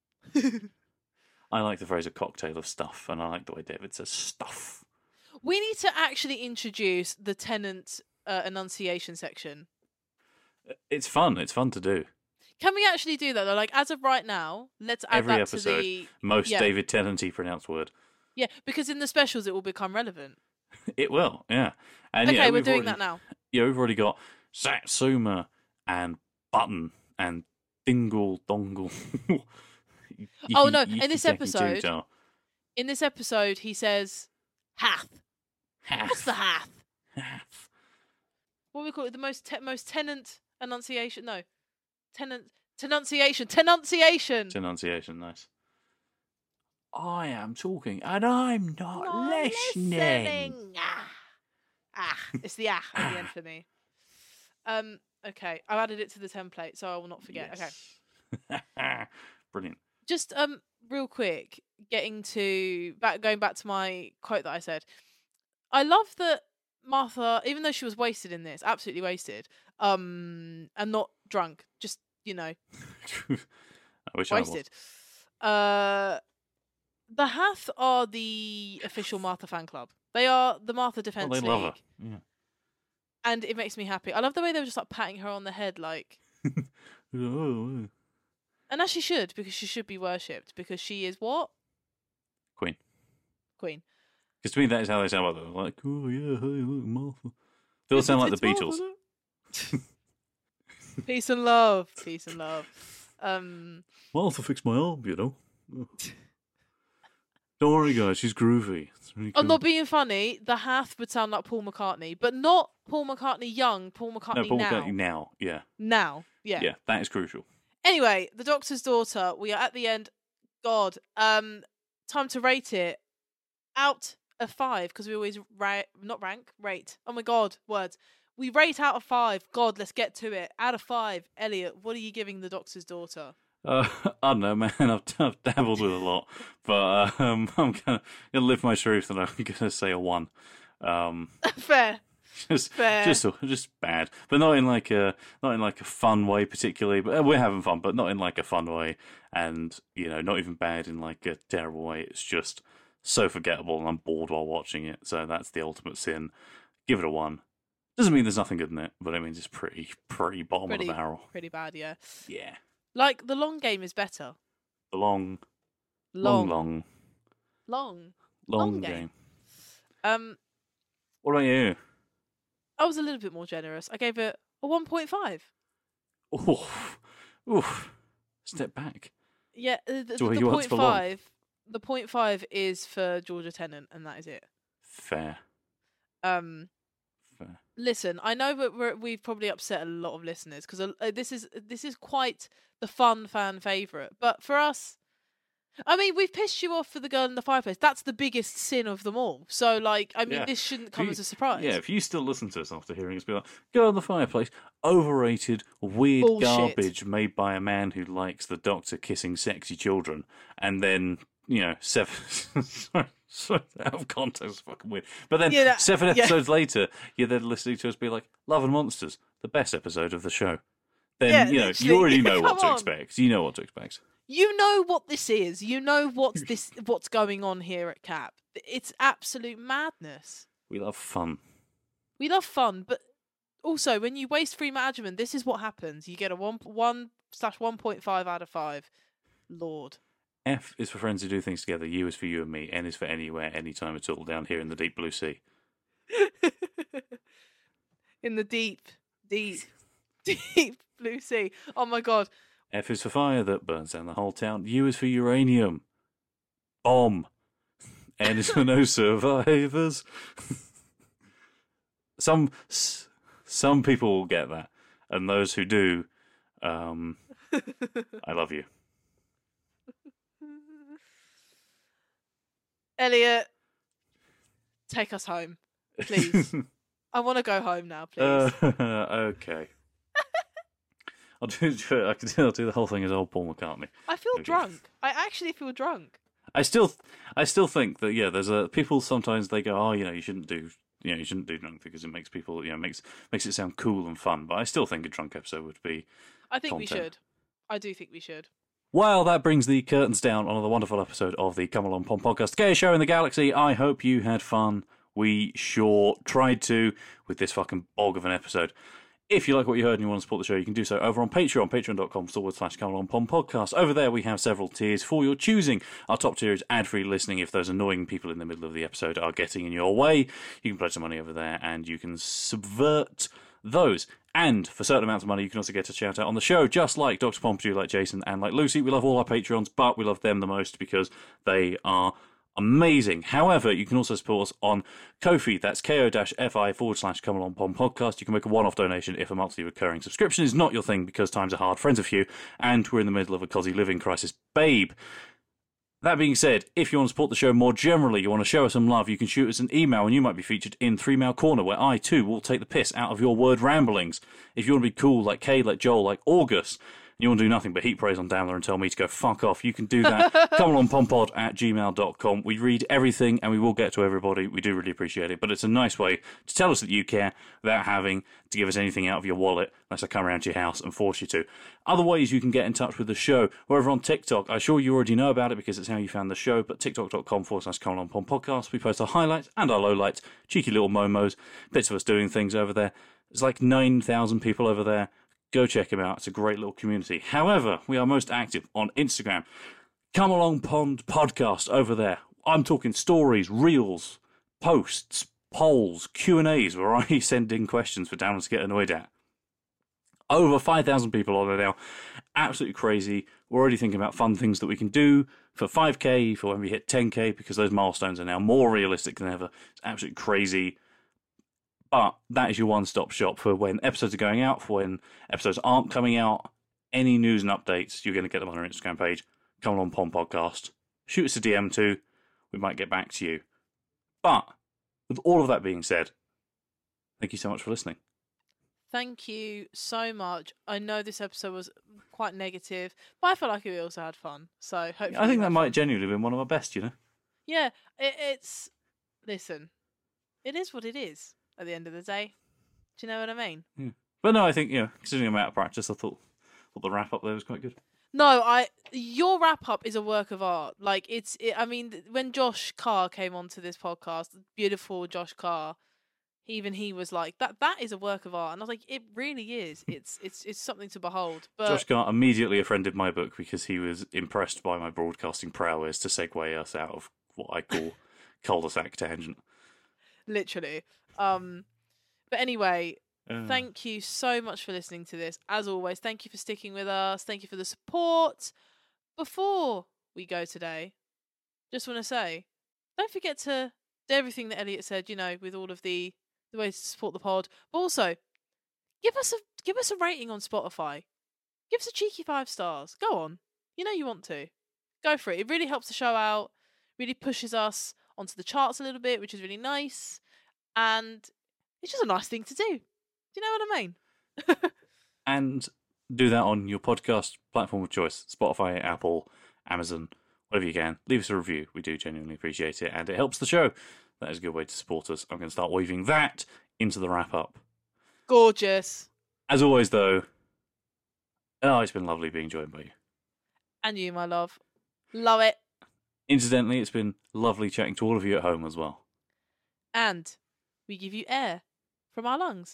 I like the phrase a cocktail of stuff, and I like the way David says stuff. We need to actually introduce the Tennant uh, enunciation section. It's fun. It's fun to do. Can we actually do that, though? Like, as of right now, let's add Every that episode, to the... most yeah. David Tennant-y pronounced word. Yeah, because in the specials it will become relevant. It will, yeah. And, okay, yeah, we're we've doing already, that now. Yeah, we've already got Satsuma and Button and Dingle Dongle. Oh, no, in this episode... In this episode, he says, Hath. Hath. What's the Hath? Hath. What do we call it? The most te- most Tennant enunciation? No. Tenant... Tenunciation. Tenunciation. Tenunciation, nice. I am talking, and I'm not, Not listening. listening. Ah. ah. It's the ah at the end for me. Um. Okay, I've added it to the template, so I will not forget. Yes. Okay. Brilliant. Just um, real quick, getting to back, going back to my quote that I said. I love that Martha, even though she was wasted in this, absolutely wasted, um, and not drunk, just you know, I wish wasted. I was. Uh, the Hath are the official Martha fan club. They are the Martha Defence Oh, they League. love her. Yeah. And it makes me happy. I love the way they were just like patting her on the head, like, Oh, and as she should, because she should be worshipped, because she is what? Queen. Queen. Because to me, that is how they sound like them. Like, oh yeah, hey, look, Martha. They all sound like the It's Beatles. Martha. Peace and love. Peace and love. Um, Martha fixed my arm, you know. Don't worry, guys. She's groovy. It's really cool. I'm not being funny. The Hath would sound like Paul McCartney, but not Paul McCartney young. Paul McCartney no, Paul now. McCartney now. Yeah. Now, yeah. Yeah, that is crucial. Anyway, the Doctor's Daughter. We are at the end. God, um, time to rate it. Out of five, because we always ra- not rank, rate. Oh my God, words. We rate out of five. God, let's get to it. Out of five, Elliot, what are you giving the Doctor's Daughter? Uh, I don't know, man. I've, I've dabbled with a lot, but um, I'm gonna, gonna live my truth, and I'm gonna say a one. Um, Fair. Just, Fair. just, just bad, but not in like a, not in like a fun way particularly. But we're having fun, but not in like a fun way, and you know, not even bad in like a terrible way. It's just so forgettable, and I'm bored while watching it. So that's the ultimate sin. Give it a one. Doesn't mean there's nothing good in it, but it means it's pretty, pretty bottom Pretty, of the barrel. pretty bad, yeah. Yeah. Like, the long game is better. The long, Long. long, long, Long. long, Long game. game. Um, What about you? I was a little bit more generous. I gave it a one point five. Oof, oof. Step back. Yeah, uh, the, So the, the you want point for long? five. The point five is for Georgia Tennant, and that is it. Fair, Um, fair. listen, I know that we're, we've probably upset a lot of listeners because uh, this is this is quite the fun fan favorite. But for us, I mean, we've pissed you off for the girl in the fireplace. That's the biggest sin of them all. So, like, I mean, Yeah. this shouldn't If come you- as a surprise. Yeah, if you still listen to us after hearing us be like, "Girl in the Fireplace," overrated, weird Bullshit. garbage made by a man who likes the Doctor kissing sexy children, and then you know seven. sorry, sorry, out of context, fucking weird. But then Yeah, that- seven yeah. episodes later, you're then listening to us be like, "Love and Monsters," the best episode of the show. Then Yeah, you know literally. you already know Come what to on. expect. You know what to expect. You know what this is. You know what's this. What's going on here at Cap? It's absolute madness. We love fun. We love fun, but also when you waste free management, this is what happens. You get a one one slash one point five out of five. Lord. F is for friends who do things together. U is for you and me. N is for anywhere, anytime at all. Down here in the deep blue sea. In the deep, deep, deep blue sea. Oh my God. F is for fire that burns down the whole town. U is for uranium. Bomb. N is for no survivors. some s- some people will get that, and those who do, um, I love you. Elliot, take us home, please. I want to go home now, please. Uh, okay. I'll do. I can I'll do the whole thing as old Paul McCartney. I feel Okay. drunk. I actually feel drunk. I still, I still think that yeah. There's a people sometimes they go, oh, you know, you shouldn't do, you know, you shouldn't do drunk because it makes people, you know, makes makes it sound cool and fun. But I still think a drunk episode would be. I think we Content. should. I do think we should. Well, that brings the curtains down on another wonderful episode of the Come Along Pom podcast, gayest show in the galaxy. I hope you had fun. We sure tried to with this fucking bog of an episode. If you like what you heard and you want to support the show, you can do so over on Patreon, patreon.com forward slash Come Along Pom podcast. Over there, we have several tiers for your choosing. Our top tier is ad-free listening if those annoying people in the middle of the episode are getting in your way. You can pledge some money over there and you can subvert those. And for certain amounts of money, you can also get a shout out on the show, just like Doctor Pompidou, like Jason, and like Lucy. We love all our Patreons, but we love them the most because they are amazing. However, you can also support us on Ko-fi. That's ko-fi forward slash come along pom podcast. You can make a one-off donation if a monthly recurring subscription is not your thing because times are hard, friends are few, and we're in the middle of a cozy living crisis. Babe. That being said, if you want to support the show more generally, you want to show us some love, you can shoot us an email and you might be featured in Three Mail Corner, where I too will take the piss out of your word ramblings. If you want to be cool like Kay, like Joel, like August, and you want to do nothing but heap praise on Daimler and tell me to go fuck off, you can do that. Come along pompod at gmail dot com. We read everything and we will get to everybody. We do really appreciate it, but it's a nice way to tell us that you care without having to give us anything out of your wallet unless I come around to your house and force you to. Other ways you can get in touch with the show, we're over on TikTok. I'm sure you already know about it because it's how you found the show, but tiktok.com forward slash come along pom podcast. We post our highlights and our lowlights, cheeky little momos, bits of us doing things over there. There's like nine thousand people over there. Go check him out. It's a great little community. However, we are most active on Instagram. Come Along Pond Podcast over there. I'm talking stories, reels, posts, polls, Q and A's where I send in questions for downloaders to get annoyed at. Over five thousand people on there now. Absolutely crazy. We're already thinking about fun things that we can do for five K, for when we hit ten K, because those milestones are now more realistic than ever. It's absolutely crazy. But that is your one-stop shop for when episodes are going out, for when episodes aren't coming out. Any news and updates, you're going to get them on our Instagram page. Come Along Pom Podcast. Shoot us a D M too. We might get back to you. But with all of that being said, thank you so much for listening. Thank you so much. I know this episode was quite negative, but I feel like we also had fun. So hopefully, I think you that had might fun. genuinely have been one of our best, you know? Yeah, it, it's. Listen, it is what it is. At the end of the day, do you know what I mean? Yeah. But no, I think, you know, considering I'm out of practice, I thought, thought the wrap up there was quite good. No, I. Your wrap up is a work of art. Like it's. It, I mean, when Josh Carr came onto this podcast, beautiful Josh Carr, even he was like that. That is a work of art, and I was like, it really is. It's it's it's something to behold. But Josh Gart immediately offended my book because he was impressed by my broadcasting prowess to segue us out of what I call cul-de-sac tangent. literally. Um, but anyway, Uh, thank you so much for listening to this. As always, thank you for sticking with us. Thank you for the support. Before we go today, just want to say, don't forget to do everything that Elliot said, you know, with all of the, the ways to support the pod. But also, give us a give us a rating on Spotify. Give us a cheeky five stars. Go on. You know you want to. Go for it. It really helps the show out. Really pushes us onto the charts a little bit, which is really nice. And it's just a nice thing to do. Do you know what I mean? and do that on your podcast platform of choice, Spotify, Apple, Amazon, whatever you can. Leave us a review. We do genuinely appreciate it, and it helps the show. That is a good way to support us. I'm going to start weaving that into the wrap-up. Gorgeous. As always, though, oh, it's been lovely being joined by you. And you, my love. Love it. Incidentally, it's been lovely chatting to all of you at home as well. And we give you air from our lungs.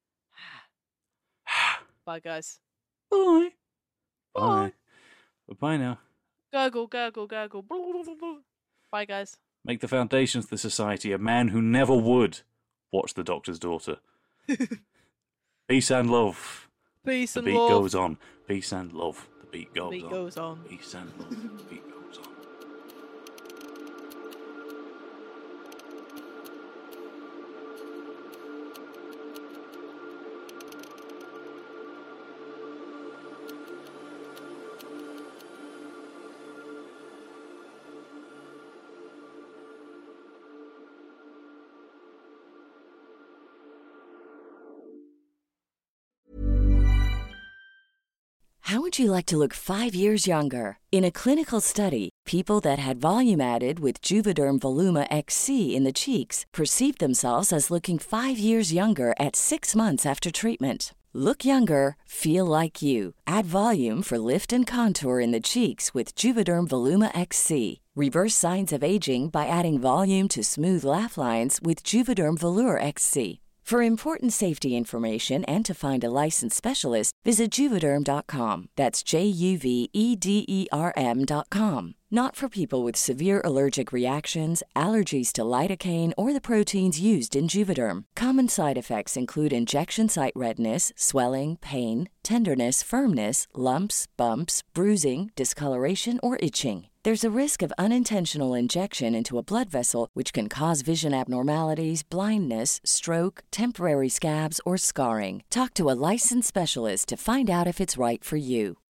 Bye, guys. Bye. Bye. Bye. Bye now. Gurgle, gurgle, gurgle. Bye, guys. Make the foundations of the society a man who never would watch The Doctor's Daughter. Peace and love. Peace The and beat love. goes on. Peace and love. The beat goes Beat on. goes on. Peace and love. The beat goes on. How would you like to look five years younger? In a clinical study, people that had volume added with Juvederm Voluma X C in the cheeks perceived themselves as looking five years younger at six months after treatment. Look younger, feel like you. Add volume for lift and contour in the cheeks with Juvederm Voluma X C. Reverse signs of aging by adding volume to smooth laugh lines with Juvederm Volure X C. For important safety information and to find a licensed specialist, visit Juvederm dot com. That's J U V E D E R M dot com. Not for people with severe allergic reactions, allergies to lidocaine, or the proteins used in Juvederm. Common side effects include injection site redness, swelling, pain, tenderness, firmness, lumps, bumps, bruising, discoloration, or itching. There's a risk of unintentional injection into a blood vessel, which can cause vision abnormalities, blindness, stroke, temporary scabs, or scarring. Talk to a licensed specialist to find out if it's right for you.